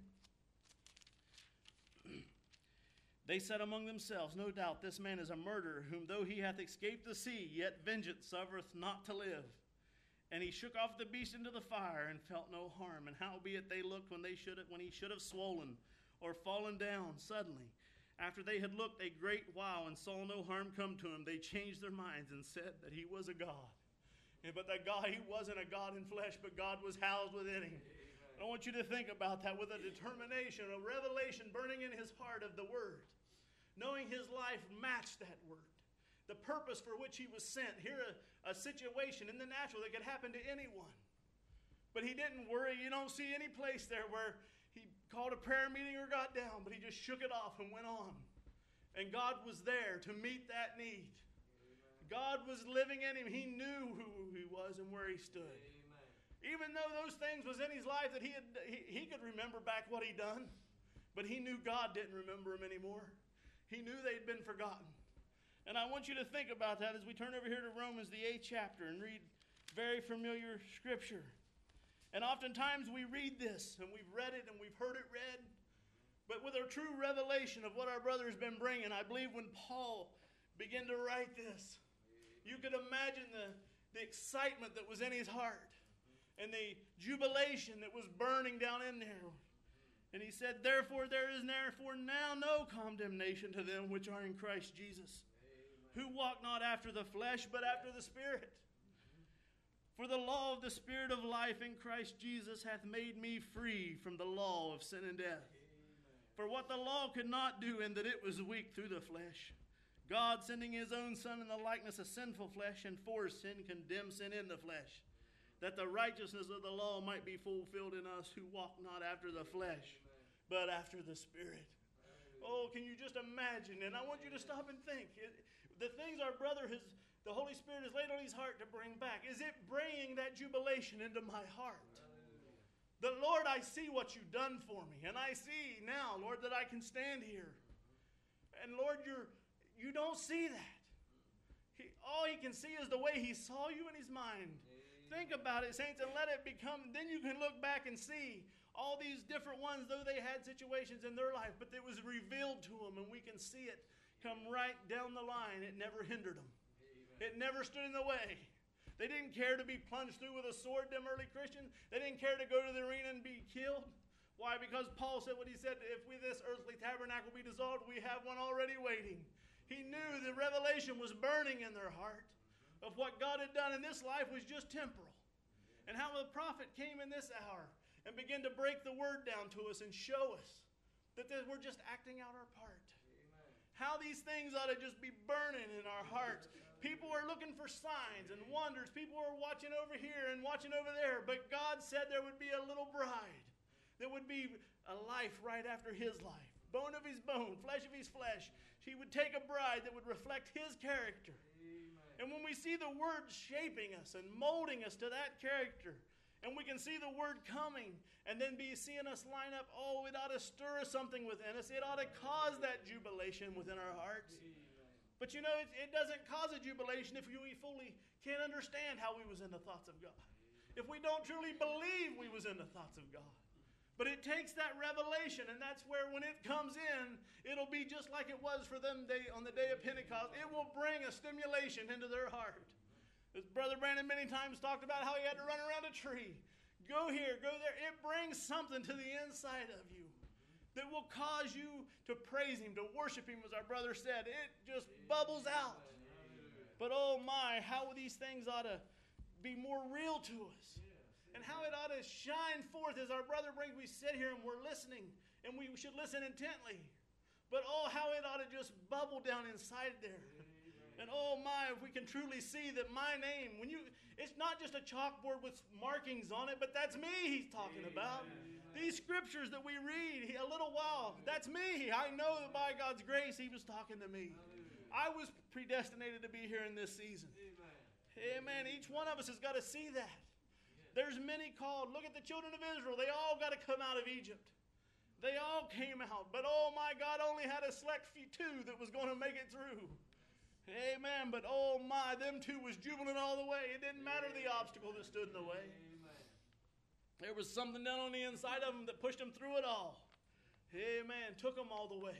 Speaker 3: they said among themselves, no doubt this man is a murderer, whom though he hath escaped the sea, yet vengeance suffereth not to live. And he shook off the beast into the fire, and felt no harm. And howbeit they looked when he should have swollen or fallen down suddenly. After they had looked a great while and saw no harm come to him, they changed their minds and said that he was a god. But that God, he wasn't a God in flesh, but God was housed within him. I want you to think about that with a determination, a revelation burning in his heart of the word. Knowing his life matched that word. The purpose for which he was sent. Here a situation in the natural that could happen to anyone. But he didn't worry. You don't see any place there where he called a prayer meeting or got down, but he just shook it off and went on. And God was there to meet that need. God was living in him. He knew who he was and where he stood. Even though those things was in his life that he could remember back what he done, but he knew God didn't remember him anymore. He knew they'd been forgotten. And I want you to think about that as we turn over here to Romans, the 8th chapter, and read very familiar scripture. And oftentimes we read this, and we've read it, and we've heard it read, but with a true revelation of what our brother has been bringing, I believe when Paul began to write this, you could imagine the excitement that was in his heart and the jubilation that was burning down in there. And he said, therefore there is now no condemnation to them which are in Christ Jesus, who walk not after the flesh, but after the Spirit. For the law of the Spirit of life in Christ Jesus hath made me free from the law of sin and death. For what the law could not do, in that it was weak through the flesh, God sending his own Son in the likeness of sinful flesh, and for sin condemned sin in the flesh, that the righteousness of the law might be fulfilled in us who walk not after the flesh, but after the Spirit. Oh, can you just imagine? And I want you to stop and think. The things our brother the Holy Spirit has laid on his heart to bring back, is it bringing that jubilation into my heart? The Lord, I see what you've done for me. And I see now, Lord, that I can stand here. And Lord, you don't see that. All he can see is the way he saw you in his mind. Think about it, saints, and let it become, then you can look back and see all these different ones, though they had situations in their life, but it was revealed to them, and we can see it come right down the line. It never hindered them. It never stood in the way. They didn't care to be plunged through with a sword, them early Christians. They didn't care to go to the arena and be killed. Why? Because Paul said what he said, if this earthly tabernacle be dissolved, we have one already waiting. He knew the revelation was burning in their heart of what God had done, and this life was just temporal. And how the prophet came in this hour and began to break the word down to us and show us that we're just acting out our part. Amen. How these things ought to just be burning in our hearts. People are looking for signs and wonders. People are watching over here and watching over there. But God said there would be a little bride that would be a life right after his life. Bone of his bone, flesh of his flesh. He would take a bride that would reflect his character. Amen. And when we see the word shaping us and molding us to that character, and we can see the word coming, and then be seeing us line up, oh, it ought to stir something within us. It ought to cause that jubilation within our hearts. But you know, it doesn't cause a jubilation if we fully can't understand how we was in the thoughts of God. If we don't truly believe we was in the thoughts of God. But it takes that revelation, and that's where when it comes in, it'll be just like it was for them on the day of Pentecost. It will bring a stimulation into their heart. As Brother Brandon many times talked about how he had to run around a tree. Go here, go there. It brings something to the inside of you that will cause you to praise Him, to worship Him, as our brother said. It just bubbles out. But oh my, how these things ought to be more real to us. And how it ought to shine forth as our brother brings. We sit here and we're listening, and we should listen intently. But oh, how it ought to just bubble down inside there. And oh my, if we can truly see that my name, it's not just a chalkboard with markings on it, but that's me He's talking about. These scriptures that we read a little while, that's me. I know that by God's grace He was talking to me. I was predestinated to be here in this season. Amen. Each one of us has got to see that. There's many called. Look at the children of Israel. They all got to come out of Egypt. They all came out. But oh my God, only had a select few two that was going to make it through. Amen. But oh my, them two was jubilant all the way. It didn't matter the obstacle that stood in the way. There was something down on the inside of them that pushed them through it all. Amen. Took them all the way.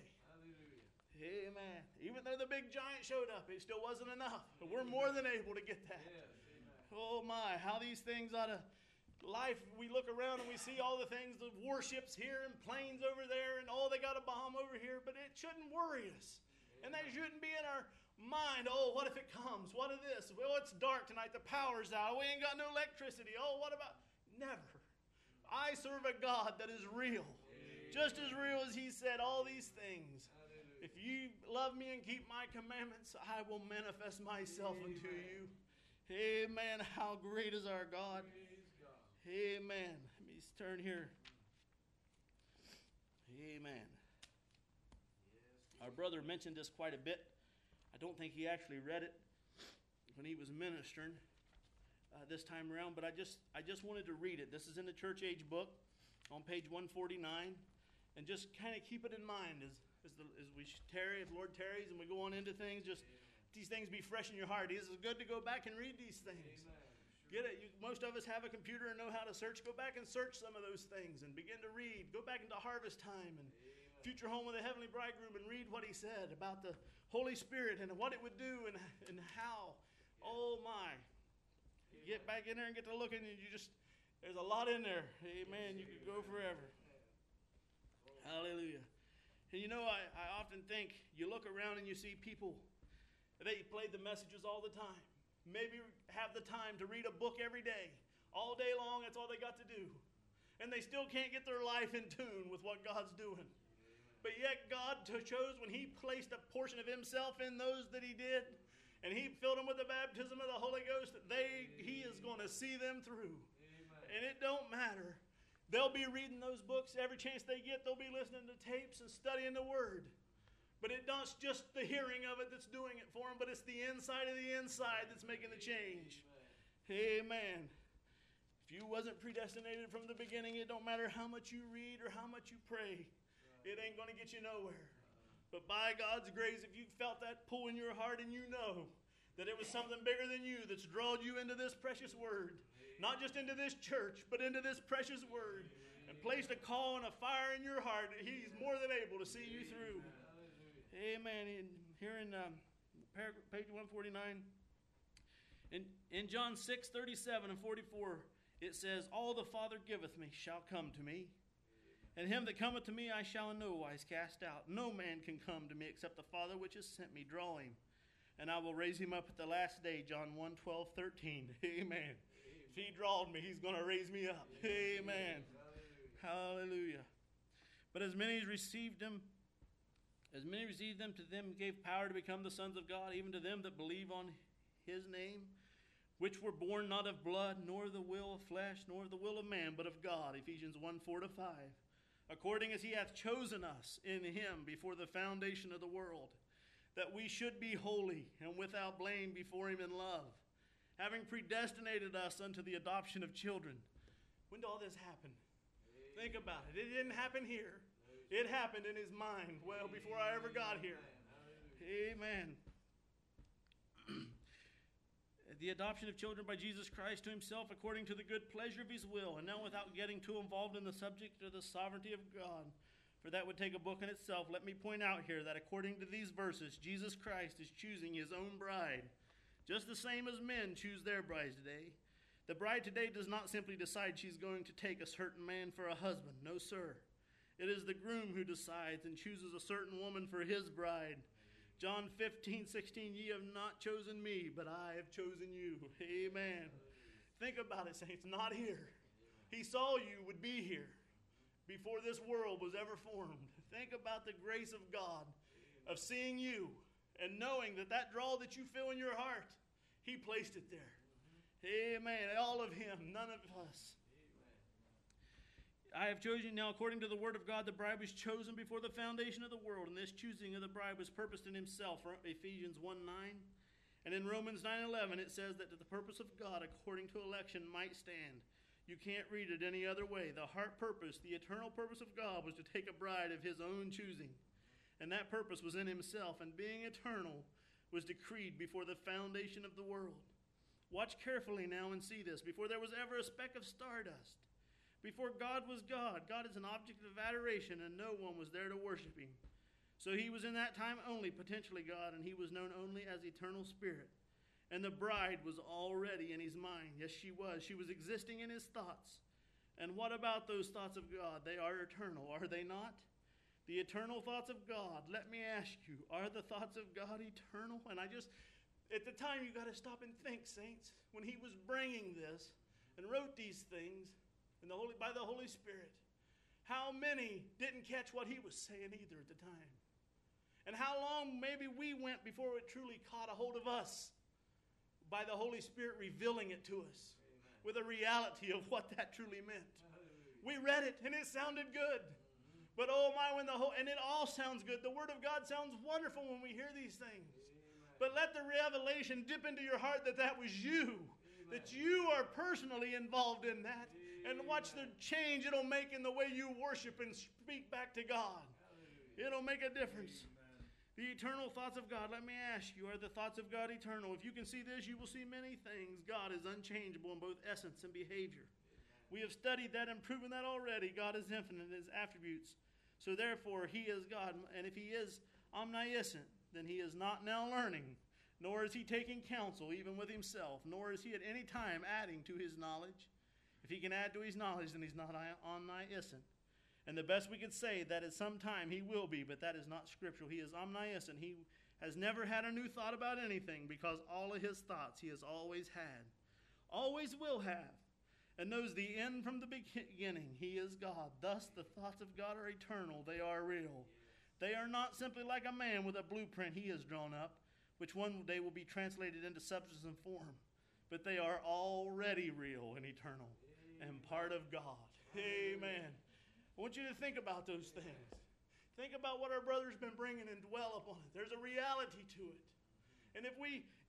Speaker 3: Amen. Even though the big giant showed up, it still wasn't enough. But we're more than able to get that. Oh my, how these things ought to life. We look around and we see all the things, the warships here and planes over there, and oh, they got a bomb over here, but it shouldn't worry us. And that shouldn't be in our mind. Oh, what if it comes? What if this? Well, it's dark tonight. The power's out. We ain't got no electricity. Oh, what about? Never. I serve a God that is real. Just as real as He said all these things. If you love me and keep my commandments, I will manifest myself unto you. Amen. How great is our God. Amen. Let me just turn here. Amen. Our brother mentioned this quite a bit. I don't think he actually read it when he was ministering this time around, but I just wanted to read it. This is in the Church Age book on page 149, and just kind of keep it in mind as we tarry, if Lord tarries, and we go on into things. Just these things be fresh in your heart. It is good to go back and read these things. Get it? Most of us have a computer and know how to search. Go back and search some of those things and begin to read. Go back into harvest time and future home of the heavenly bridegroom and read what he said about the Holy Spirit and what it would do and how. Oh my. Get back in there and get to looking, and there's a lot in there. Amen. You could go forever. Hallelujah. And you know, I often think, you look around and you see people, they play the messages all the time. Maybe have the time to read a book every day. All day long, that's all they got to do. And they still can't get their life in tune with what God's doing. But yet God chose, when He placed a portion of Himself in those that He did, and He filled them with the baptism of the Holy Ghost, He is going to see them through. And it don't matter. They'll be reading those books every chance they get. They'll be listening to tapes and studying the Word. But it's not just the hearing of it that's doing it for them, but it's the inside of the inside that's making the change. Amen. If you wasn't predestinated from the beginning, it don't matter how much you read or how much you pray. It ain't going to get you nowhere. But by God's grace, if you felt that pull in your heart and you know that it was something bigger than you that's drawn you into this precious Word, not just into this church, but into this precious Word, and placed a call and a fire in your heart, He's more than able to see you through. Amen. Here in page 149, in John 6:37 and 44, it says, "All the Father giveth me shall come to me, and him that cometh to me I shall in no wise cast out. No man can come to me except the Father which has sent me draw him, and I will raise him up at the last day." John 1:12-13. Amen. If He drawed me, He's going to raise me up. Amen. Hallelujah. But as many as received them, to them gave power to become the sons of God, even to them that believe on His name, which were born not of blood, nor the will of flesh, nor the will of man, but of God. Ephesians 1:4-5. According as He hath chosen us in Him before the foundation of the world, that we should be holy and without blame before Him in love, having predestinated us unto the adoption of children When did all this happen? Think about it. It didn't happen here. It happened in his mind well before I ever got here. Amen. The adoption of children by Jesus Christ to himself according to the good pleasure of his will. And now without getting too involved in the subject of the sovereignty of God, for that would take a book in itself, let me point out here that according to these verses, Jesus Christ is choosing his own bride, just the same as men choose their brides today. The bride today does not simply decide she's going to take a certain man for a husband. No, sir. It is the groom who decides and chooses a certain woman for his bride. John 15:16, ye have not chosen me, but I have chosen you. Amen. Think about it, saints. Not here. He saw you would be here before this world was ever formed. Think about the grace of God of seeing you and knowing that that draw that you feel in your heart, he placed it there. Amen. All of him, none of us. I have chosen now according to the word of God. The bride was chosen before the foundation of the world, and this choosing of the bride was purposed in himself. Ephesians 1:9. And in Romans 9:11 it says that the purpose of God according to election might stand. You can't read it any other way. The heart purpose, the eternal purpose of God was to take a bride of his own choosing. And that purpose was in himself, and being eternal was decreed before the foundation of the world. Watch carefully now and see this. Before there was ever a speck of stardust, before God was God, God is an object of adoration, and no one was there to worship him. So he was in that time only potentially God, and he was known only as eternal spirit. And the bride was already in his mind. Yes, she was. She was existing in his thoughts. And what about those thoughts of God? They are eternal, are they not? The eternal thoughts of God. Let me ask you, are the thoughts of God eternal? And at the time, you got to stop and think, saints. When he was bringing this and wrote these things by the Holy Spirit, how many didn't catch what he was saying either at the time? And how long maybe we went before it truly caught a hold of us by the Holy Spirit revealing it to us. Amen. With a reality of what that truly meant. Hallelujah. We read it and it sounded good. Mm-hmm. But oh my, and it all sounds good. The Word of God sounds wonderful when we hear these things. Amen. But let the revelation dip into your heart that was you. Amen. That you are personally involved in that. Amen. And watch the change it'll make in the way you worship and speak back to God. Hallelujah. It'll make a difference. Amen. The eternal thoughts of God. Let me ask you, are the thoughts of God eternal? If you can see this, you will see many things. God is unchangeable in both essence and behavior. We have studied that and proven that already. God is infinite in his attributes. So therefore, he is God. And if he is omniscient, then he is not now learning, nor is he taking counsel even with himself, nor is he at any time adding to his knowledge. If he can add to his knowledge, then he's not omniscient. And the best we could say that at some time he will be, but that is not scriptural. He is omniscient. He has never had a new thought about anything because all of his thoughts he has always had, always will have, and knows the end from the beginning. He is God. Thus the thoughts of God are eternal. They are real. They are not simply like a man with a blueprint he has drawn up, which one day will be translated into substance and form. But they are already real and eternal and part of God. Amen. I want you to think about those things. Think about what our brother's been bringing and dwell upon it. There's a reality to it. And if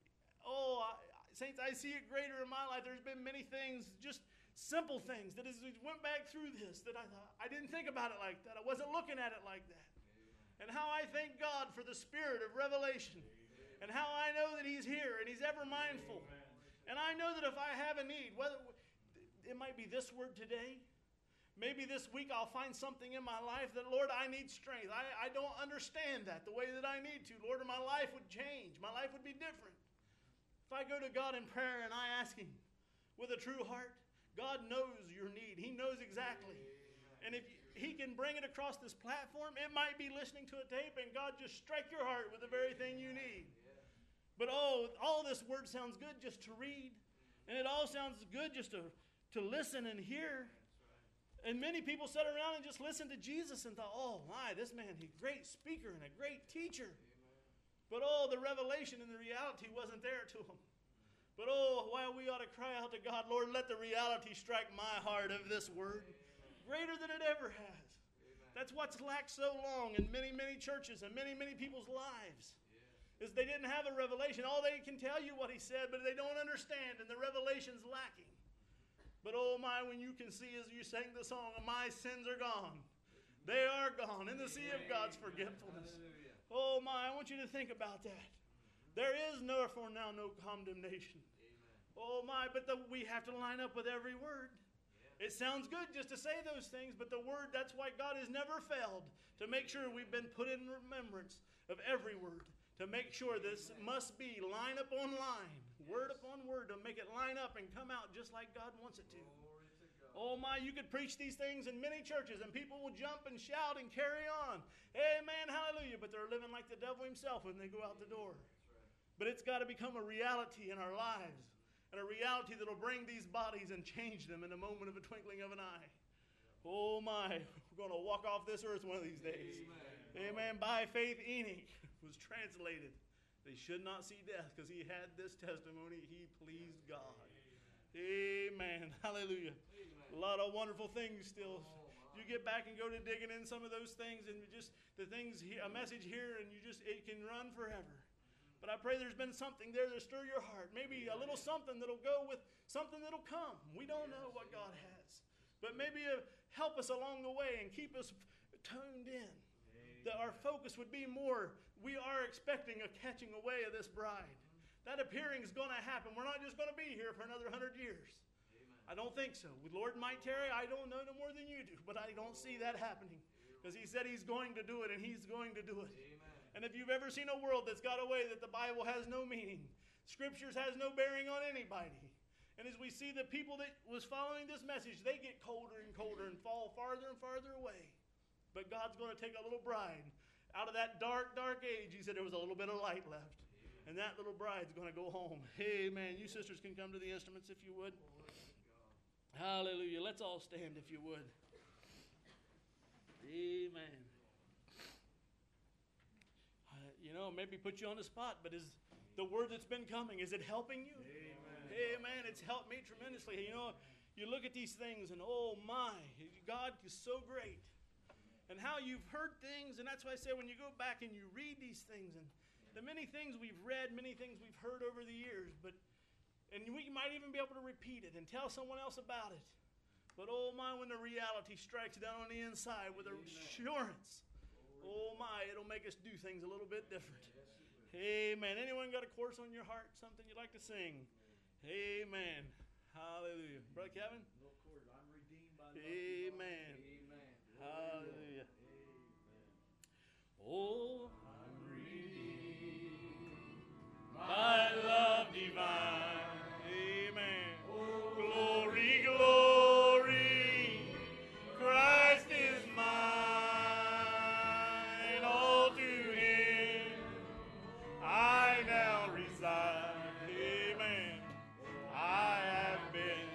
Speaker 3: saints, I see it greater in my life. There's been many things, just simple things, that as we went back through this, that I thought, I didn't think about it like that. I wasn't looking at it like that. And how I thank God for the spirit of revelation. And how I know that he's here and he's ever mindful. And I know that if I have a need, whether it might be this word today, maybe this week I'll find something in my life that, Lord, I need strength. I don't understand that the way that I need to. Lord, my life would change. My life would be different. If I go to God in prayer and I ask him with a true heart, God knows your need. He knows exactly. And if he can bring it across this platform, it might be listening to a tape and God just strike your heart with the very thing you need. But all this word sounds good just to read. And it all sounds good just to listen and hear. And many people sat around and just listened to Jesus and thought, oh my, this man, he's a great speaker and a great teacher. But the revelation and the reality wasn't there to him. But why we ought to cry out to God, Lord, let the reality strike my heart of this word. Greater than it ever has. That's what's lacked so long in many, many churches and many, many people's lives. Is they didn't have a revelation. They can tell you what he said, but they don't understand, and the revelation's lacking. But oh my, when you can see as you sang the song, my sins are gone. They are gone in the sea of God's forgetfulness. Oh my, I want you to think about that. There is therefore now no condemnation. Oh my, but we have to line up with every word. It sounds good just to say those things, but the word, that's why God has never failed to make sure we've been put in remembrance of every word. To make sure this must be line upon line, word upon word, to make it line up and come out just like God wants it to. Oh my, you could preach these things in many churches and people will jump and shout and carry on. Amen, hallelujah. But they're living like the devil himself when they go out the door. But it's got to become a reality in our lives. And a reality that will bring these bodies and change them in a moment of a twinkling of an eye. Oh my, we're going to walk off this earth one of these days. Amen. By faith, Enoch was translated. They should not see death because he had this testimony. He pleased God. Amen. Hallelujah. A lot of wonderful things still. You get back and go to digging in some of those things and just the things, a message here, and it can run forever. But I pray there's been something there to stir your heart. Maybe a little something that'll go with something that'll come. We don't know what God has. But maybe help us along the way and keep us tuned in. That our focus would be more, we are expecting a catching away of this bride. That appearing is going to happen. We're not just going to be here for another 100 years. I don't think so. With Lord might tarry, I don't know no more than you do. But I don't see that happening. Because he said he's going to do it, and he's going to do it. And if you've ever seen a world that's got a way that the Bible has no meaning, Scriptures has no bearing on anybody. And as we see the people that was following this message, they get colder and colder and fall farther and farther away. But God's going to take a little bride out of that dark, dark age. He said there was a little bit of light left. And that little bride's going to go home. Amen. You sisters can come to the instruments if you would. Hallelujah. Let's all stand if you would. Amen. Maybe put you on the spot, but is the word that's been coming, is it helping you? Amen. It's helped me tremendously. You look at these things and oh my, God is so great. And how you've heard things, and that's why I say when you go back and you read these things, and the many things we've read, many things we've heard over the years, and we might even be able to repeat it and tell someone else about it. But oh my, when the reality strikes down on the inside with assurance, oh my, it'll make us do things a little bit different. Amen. Anyone got a chorus on your heart, something you'd like to sing? Amen. Hallelujah. Brother Kevin?
Speaker 1: No chorus. I'm redeemed by love.
Speaker 3: Amen.
Speaker 1: Amen.
Speaker 3: Hallelujah.
Speaker 1: Amen.
Speaker 3: Oh, I'm redeemed by love divine. Amen. Glory, glory, Christ is mine. All to him I now reside. Amen. I have been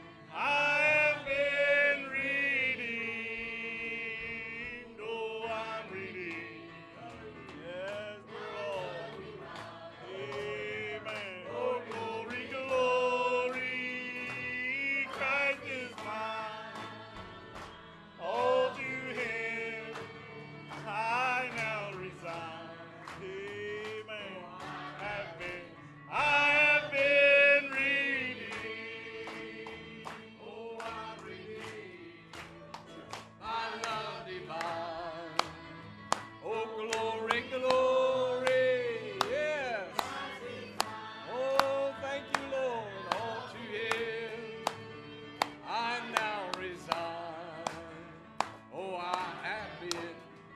Speaker 3: redeemed. Oh, I'm redeemed. Yes, Lord. Amen. Oh, glory, glory, Christ is mine. All to him I now resign. Amen. I have been redeemed. Oh, I'm redeemed by love divine. Oh, glory, glory, yes. Oh, thank you, Lord. All to him I now resign. Oh, I have been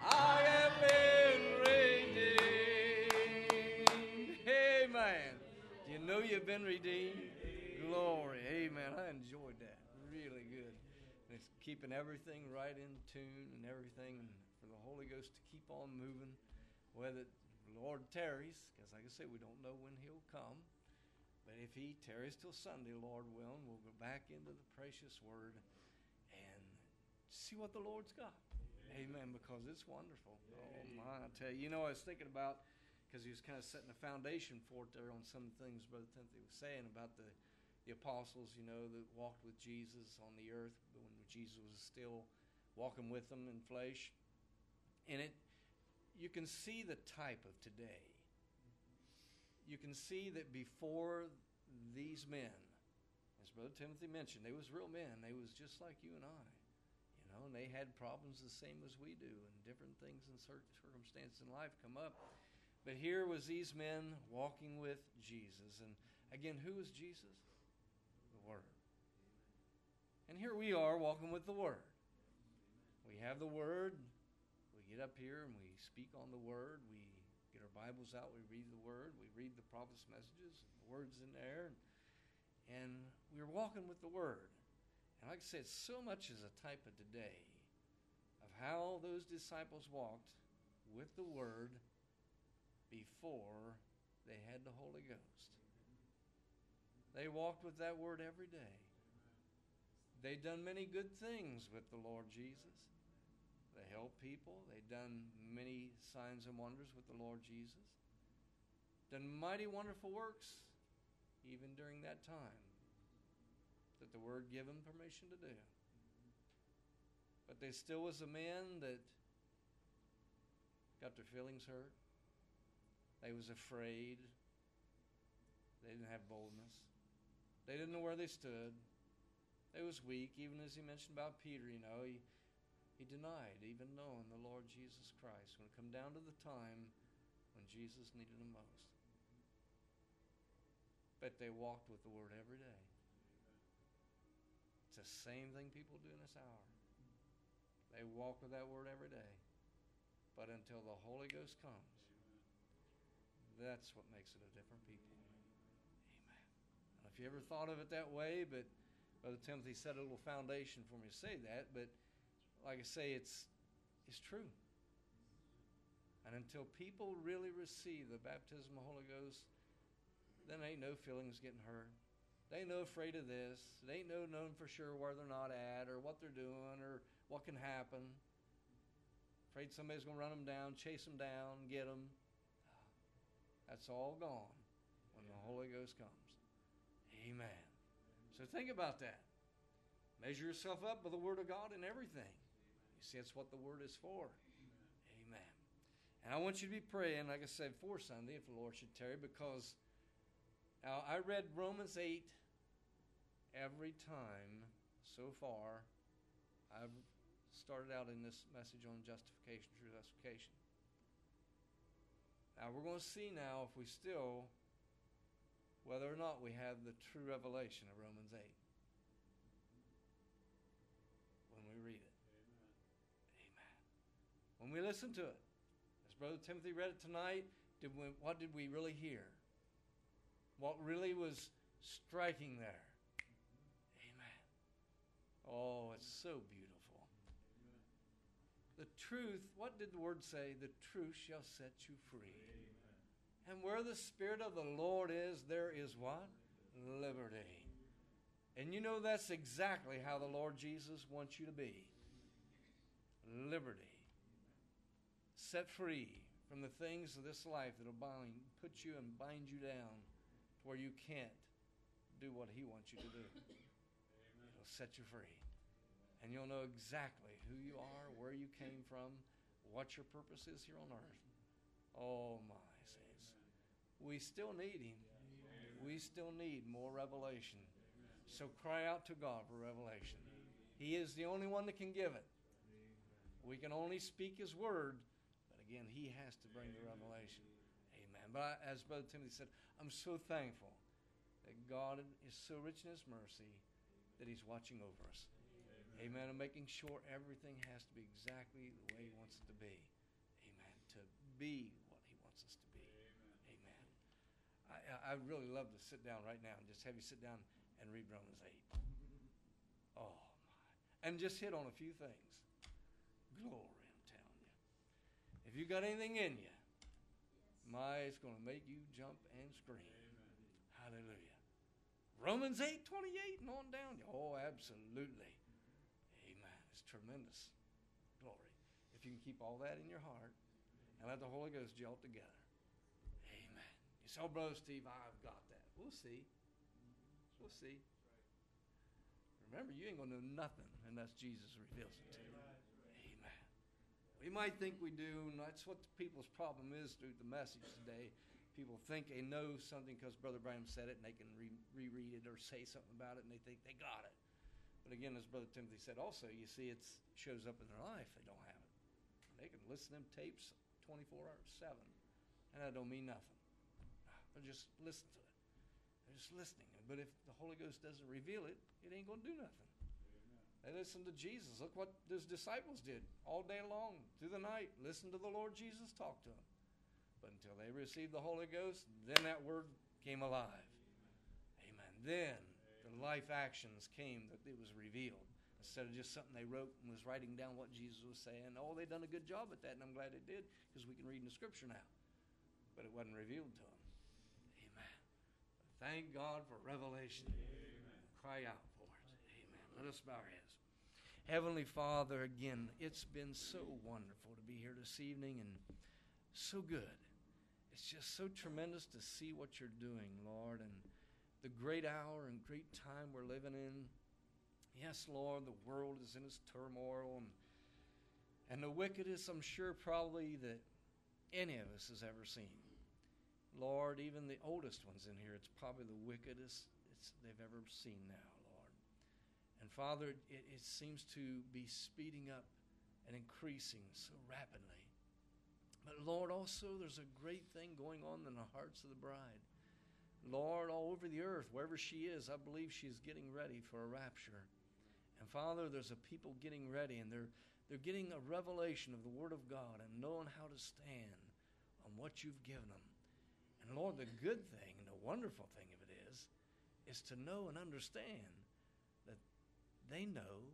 Speaker 3: redeemed. Amen. Do you know you've been redeemed? Glory. Amen. I enjoyed that. Really good. And it's keeping everything right in tune and everything for the Holy Ghost to keep on moving. Whether the Lord tarries, because like I said, we don't know when he'll come. But if he tarries till Sunday, Lord willing, we'll go back into the precious word and see what the Lord's got. Amen. Because it's wonderful. Oh my, I tell you. I was thinking about, because he was kind of setting a foundation for it there on some things Brother Timothy was saying about the apostles, that walked with Jesus on the earth when Jesus was still walking with them in flesh. And you can see the type of today. You can see that before these men
Speaker 4: As Brother Timothy mentioned, they was real men. They was just like you and I. And they had problems the same as we do, and different things and circumstances in life come up. But here was these men walking with Jesus. And again, who is Jesus? The Word. And here we are walking with the Word. We have the Word. We get up here and we speak on the Word. We get our Bibles out. We read the Word. We read the prophet's messages. The Word's in there. And we're walking with the Word. And like I said, so much is a type of today of how those disciples walked with the Word before they had the Holy Ghost. They walked with that Word every day. They done many good things with the Lord Jesus. They helped people. They done many signs and wonders with the Lord Jesus. Done mighty wonderful works even during that time that the Word gave them permission to do. But there still was a man that got their feelings hurt. They was afraid. They didn't have boldness. They didn't know where they stood. They was weak, even as he mentioned about Peter, he denied even knowing the Lord Jesus Christ when it come down to the time when Jesus needed him most. But they walked with the Word every day. It's the same thing people do in this hour. They walk with that Word every day. But until the Holy Ghost comes, that's what makes it a different people. Amen. And if you ever thought of it that way, but Brother Timothy set a little foundation for me to say that, but like I say, it's true. And until people really receive the baptism of the Holy Ghost, then ain't no feelings getting hurt. They ain't no afraid of this. They ain't no knowing for sure where they're not at or what they're doing or what can happen. Afraid somebody's going to run them down, chase them down, get them. That's all gone when the Holy Ghost comes. Amen. So think about that. Measure yourself up with the Word of God in everything. You see, that's what the Word is for. Amen. And I want you to be praying, like I said, for Sunday, if the Lord should tarry, because I read Romans 8 every time so far. I've started out in this message on justification, true justification. Now we're going to see now if we still, whether or not we have the true revelation of Romans 8 when we read it. Amen. When we listen to it, as Brother Timothy read it tonight, what did we really hear? What really was striking there? Amen. Oh, it's so beautiful. The truth, what did the Word say? The truth shall set you free. Amen. And where the Spirit of the Lord is, there is what? Liberty. And that's exactly how the Lord Jesus wants you to be. Liberty. Set free from the things of this life that will put you and bind you down to where you can't do what He wants you to do. Amen. It'll set you free. And you'll know exactly who you are, where you came from, what your purpose is here on earth. Oh, my saints. We still need Him. We still need more revelation. So cry out to God for revelation. He is the only one that can give it. We can only speak His word, but again, He has to bring the revelation. Amen. But as Brother Timothy said, I'm so thankful that God is so rich in His mercy that He's watching over us. Amen. And making sure everything has to be exactly the way He wants it to be. Amen. To be what He wants us to be. Amen. I'd really love to sit down right now and just have you sit down and read Romans 8. Oh, my. And just hit on a few things. Glory, I'm telling you. If you got anything in you, it's going to make you jump and scream. Amen. Hallelujah. Romans 8:28 and on down. Oh, absolutely. It's tremendous. Glory. If you can keep all that in your heart and let the Holy Ghost gel together. Amen. You say, Brother Steve, I've got that. We'll see. We'll see. Remember, you ain't going to know nothing unless Jesus reveals it to you. Amen. We might think we do, and that's what the people's problem is through the message today. People think they know something because Brother Branham said it, and they can reread it or say something about it, and they think they got it. But again, as Brother Timothy said also, you see it shows up in their life. They don't have it. They can listen to them tapes 24/7, and that don't mean nothing. They're just listen to it. They're just listening. But if the Holy Ghost doesn't reveal it, it ain't going to do nothing. They listened to Jesus. Look what his disciples did all day long, through the night. Listen to the Lord Jesus talk to them. But until they received the Holy Ghost, then that word came alive. Amen. Then the life actions came that it was revealed. Instead of just something they wrote and was writing down what Jesus was saying. Oh, they've done a good job at that, and I'm glad they did, because we can read in the Scripture now. But it wasn't revealed to them. Amen. Thank God for revelation. Amen. Cry out for it. Amen. Let us bow our heads. Heavenly Father, again, it's been so wonderful to be here this evening, and so good. It's just so tremendous to see what you're doing, Lord, and the great hour and great time we're living in. Yes, Lord, the world is in its turmoil, and the wickedest, I'm sure, probably that any of us has ever seen. Lord, even the oldest ones in here, it's probably the wickedest they've ever seen now, Lord. And Father, it seems to be speeding up and increasing so rapidly. But Lord, also there's a great thing going on in the hearts of the bride. Lord, all over the earth, wherever she is, I believe she's getting ready for a rapture. And Father, there's a people getting ready, and they're getting a revelation of the Word of God and knowing how to stand on what you've given them. And Lord, the good thing and the wonderful thing of it is to know and understand that they know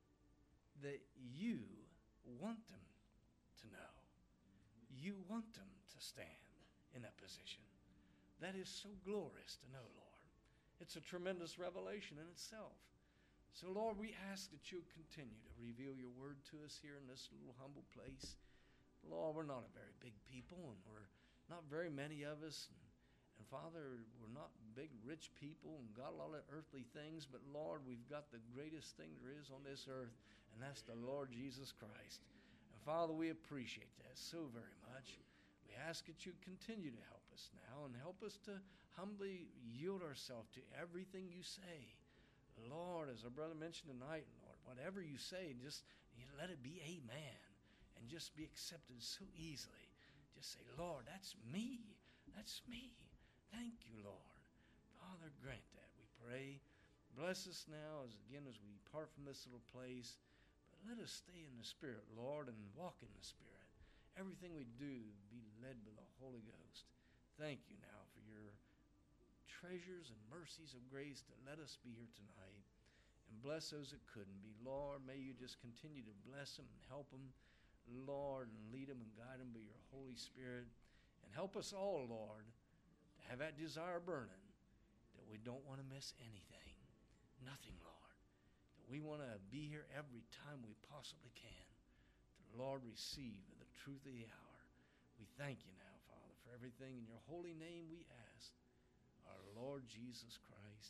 Speaker 4: that you want them to know. You want them to stand in that position. That is so glorious to know, Lord. It's a tremendous revelation in itself. So, Lord, we ask that you continue to reveal your word to us here in this little humble place. Lord, we're not a very big people, and we're not very many of us. And Father, we're not big, rich people and got a lot of earthly things, but Lord, we've got the greatest thing there is on this earth, and that's the Lord Jesus Christ. And Father, we appreciate that so very much. We ask that you continue to help us now and help us to humbly yield ourselves to everything you say. Lord, as our brother mentioned tonight, Lord, whatever you say, just let it be amen and just be accepted so easily. Just say, Lord, that's me. That's me. Thank you, Lord. Father, grant that, we pray. Bless us now as we part from this little place. But let us stay in the Spirit, Lord, and walk in the Spirit. Everything we do be led by the Holy Ghost. Thank you now for your treasures and mercies of grace to let us be here tonight. And bless those that couldn't be. Lord, may you just continue to bless them and help them, Lord, and lead them and guide them by your Holy Spirit. And help us all, Lord, to have that desire burning that we don't want to miss anything. Nothing, Lord. That we want to be here every time we possibly can. To, Lord, receive the truth of the hour. We thank you now, Father, for everything. In your holy name we ask, our Lord Jesus Christ.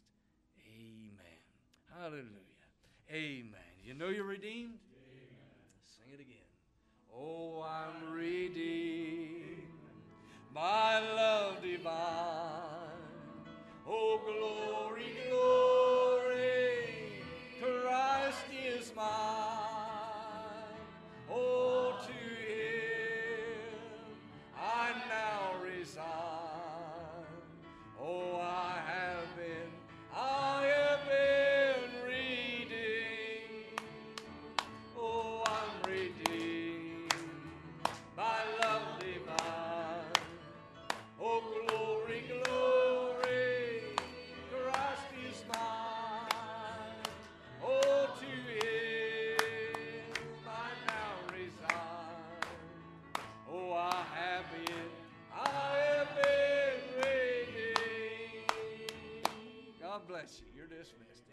Speaker 4: Amen. Hallelujah. Amen. You know you're redeemed? Amen. Sing it again. Oh, I'm redeemed by love divine. Oh, glory, glory, Christ is mine. Oh, to him I now resign. Oh, I have been redeemed. Oh, I'm redeemed by love divine. Oh, glory, glory, Christ is mine. Oh, to him I now resign. Oh, I have been redeemed. God bless you. You're dismissed.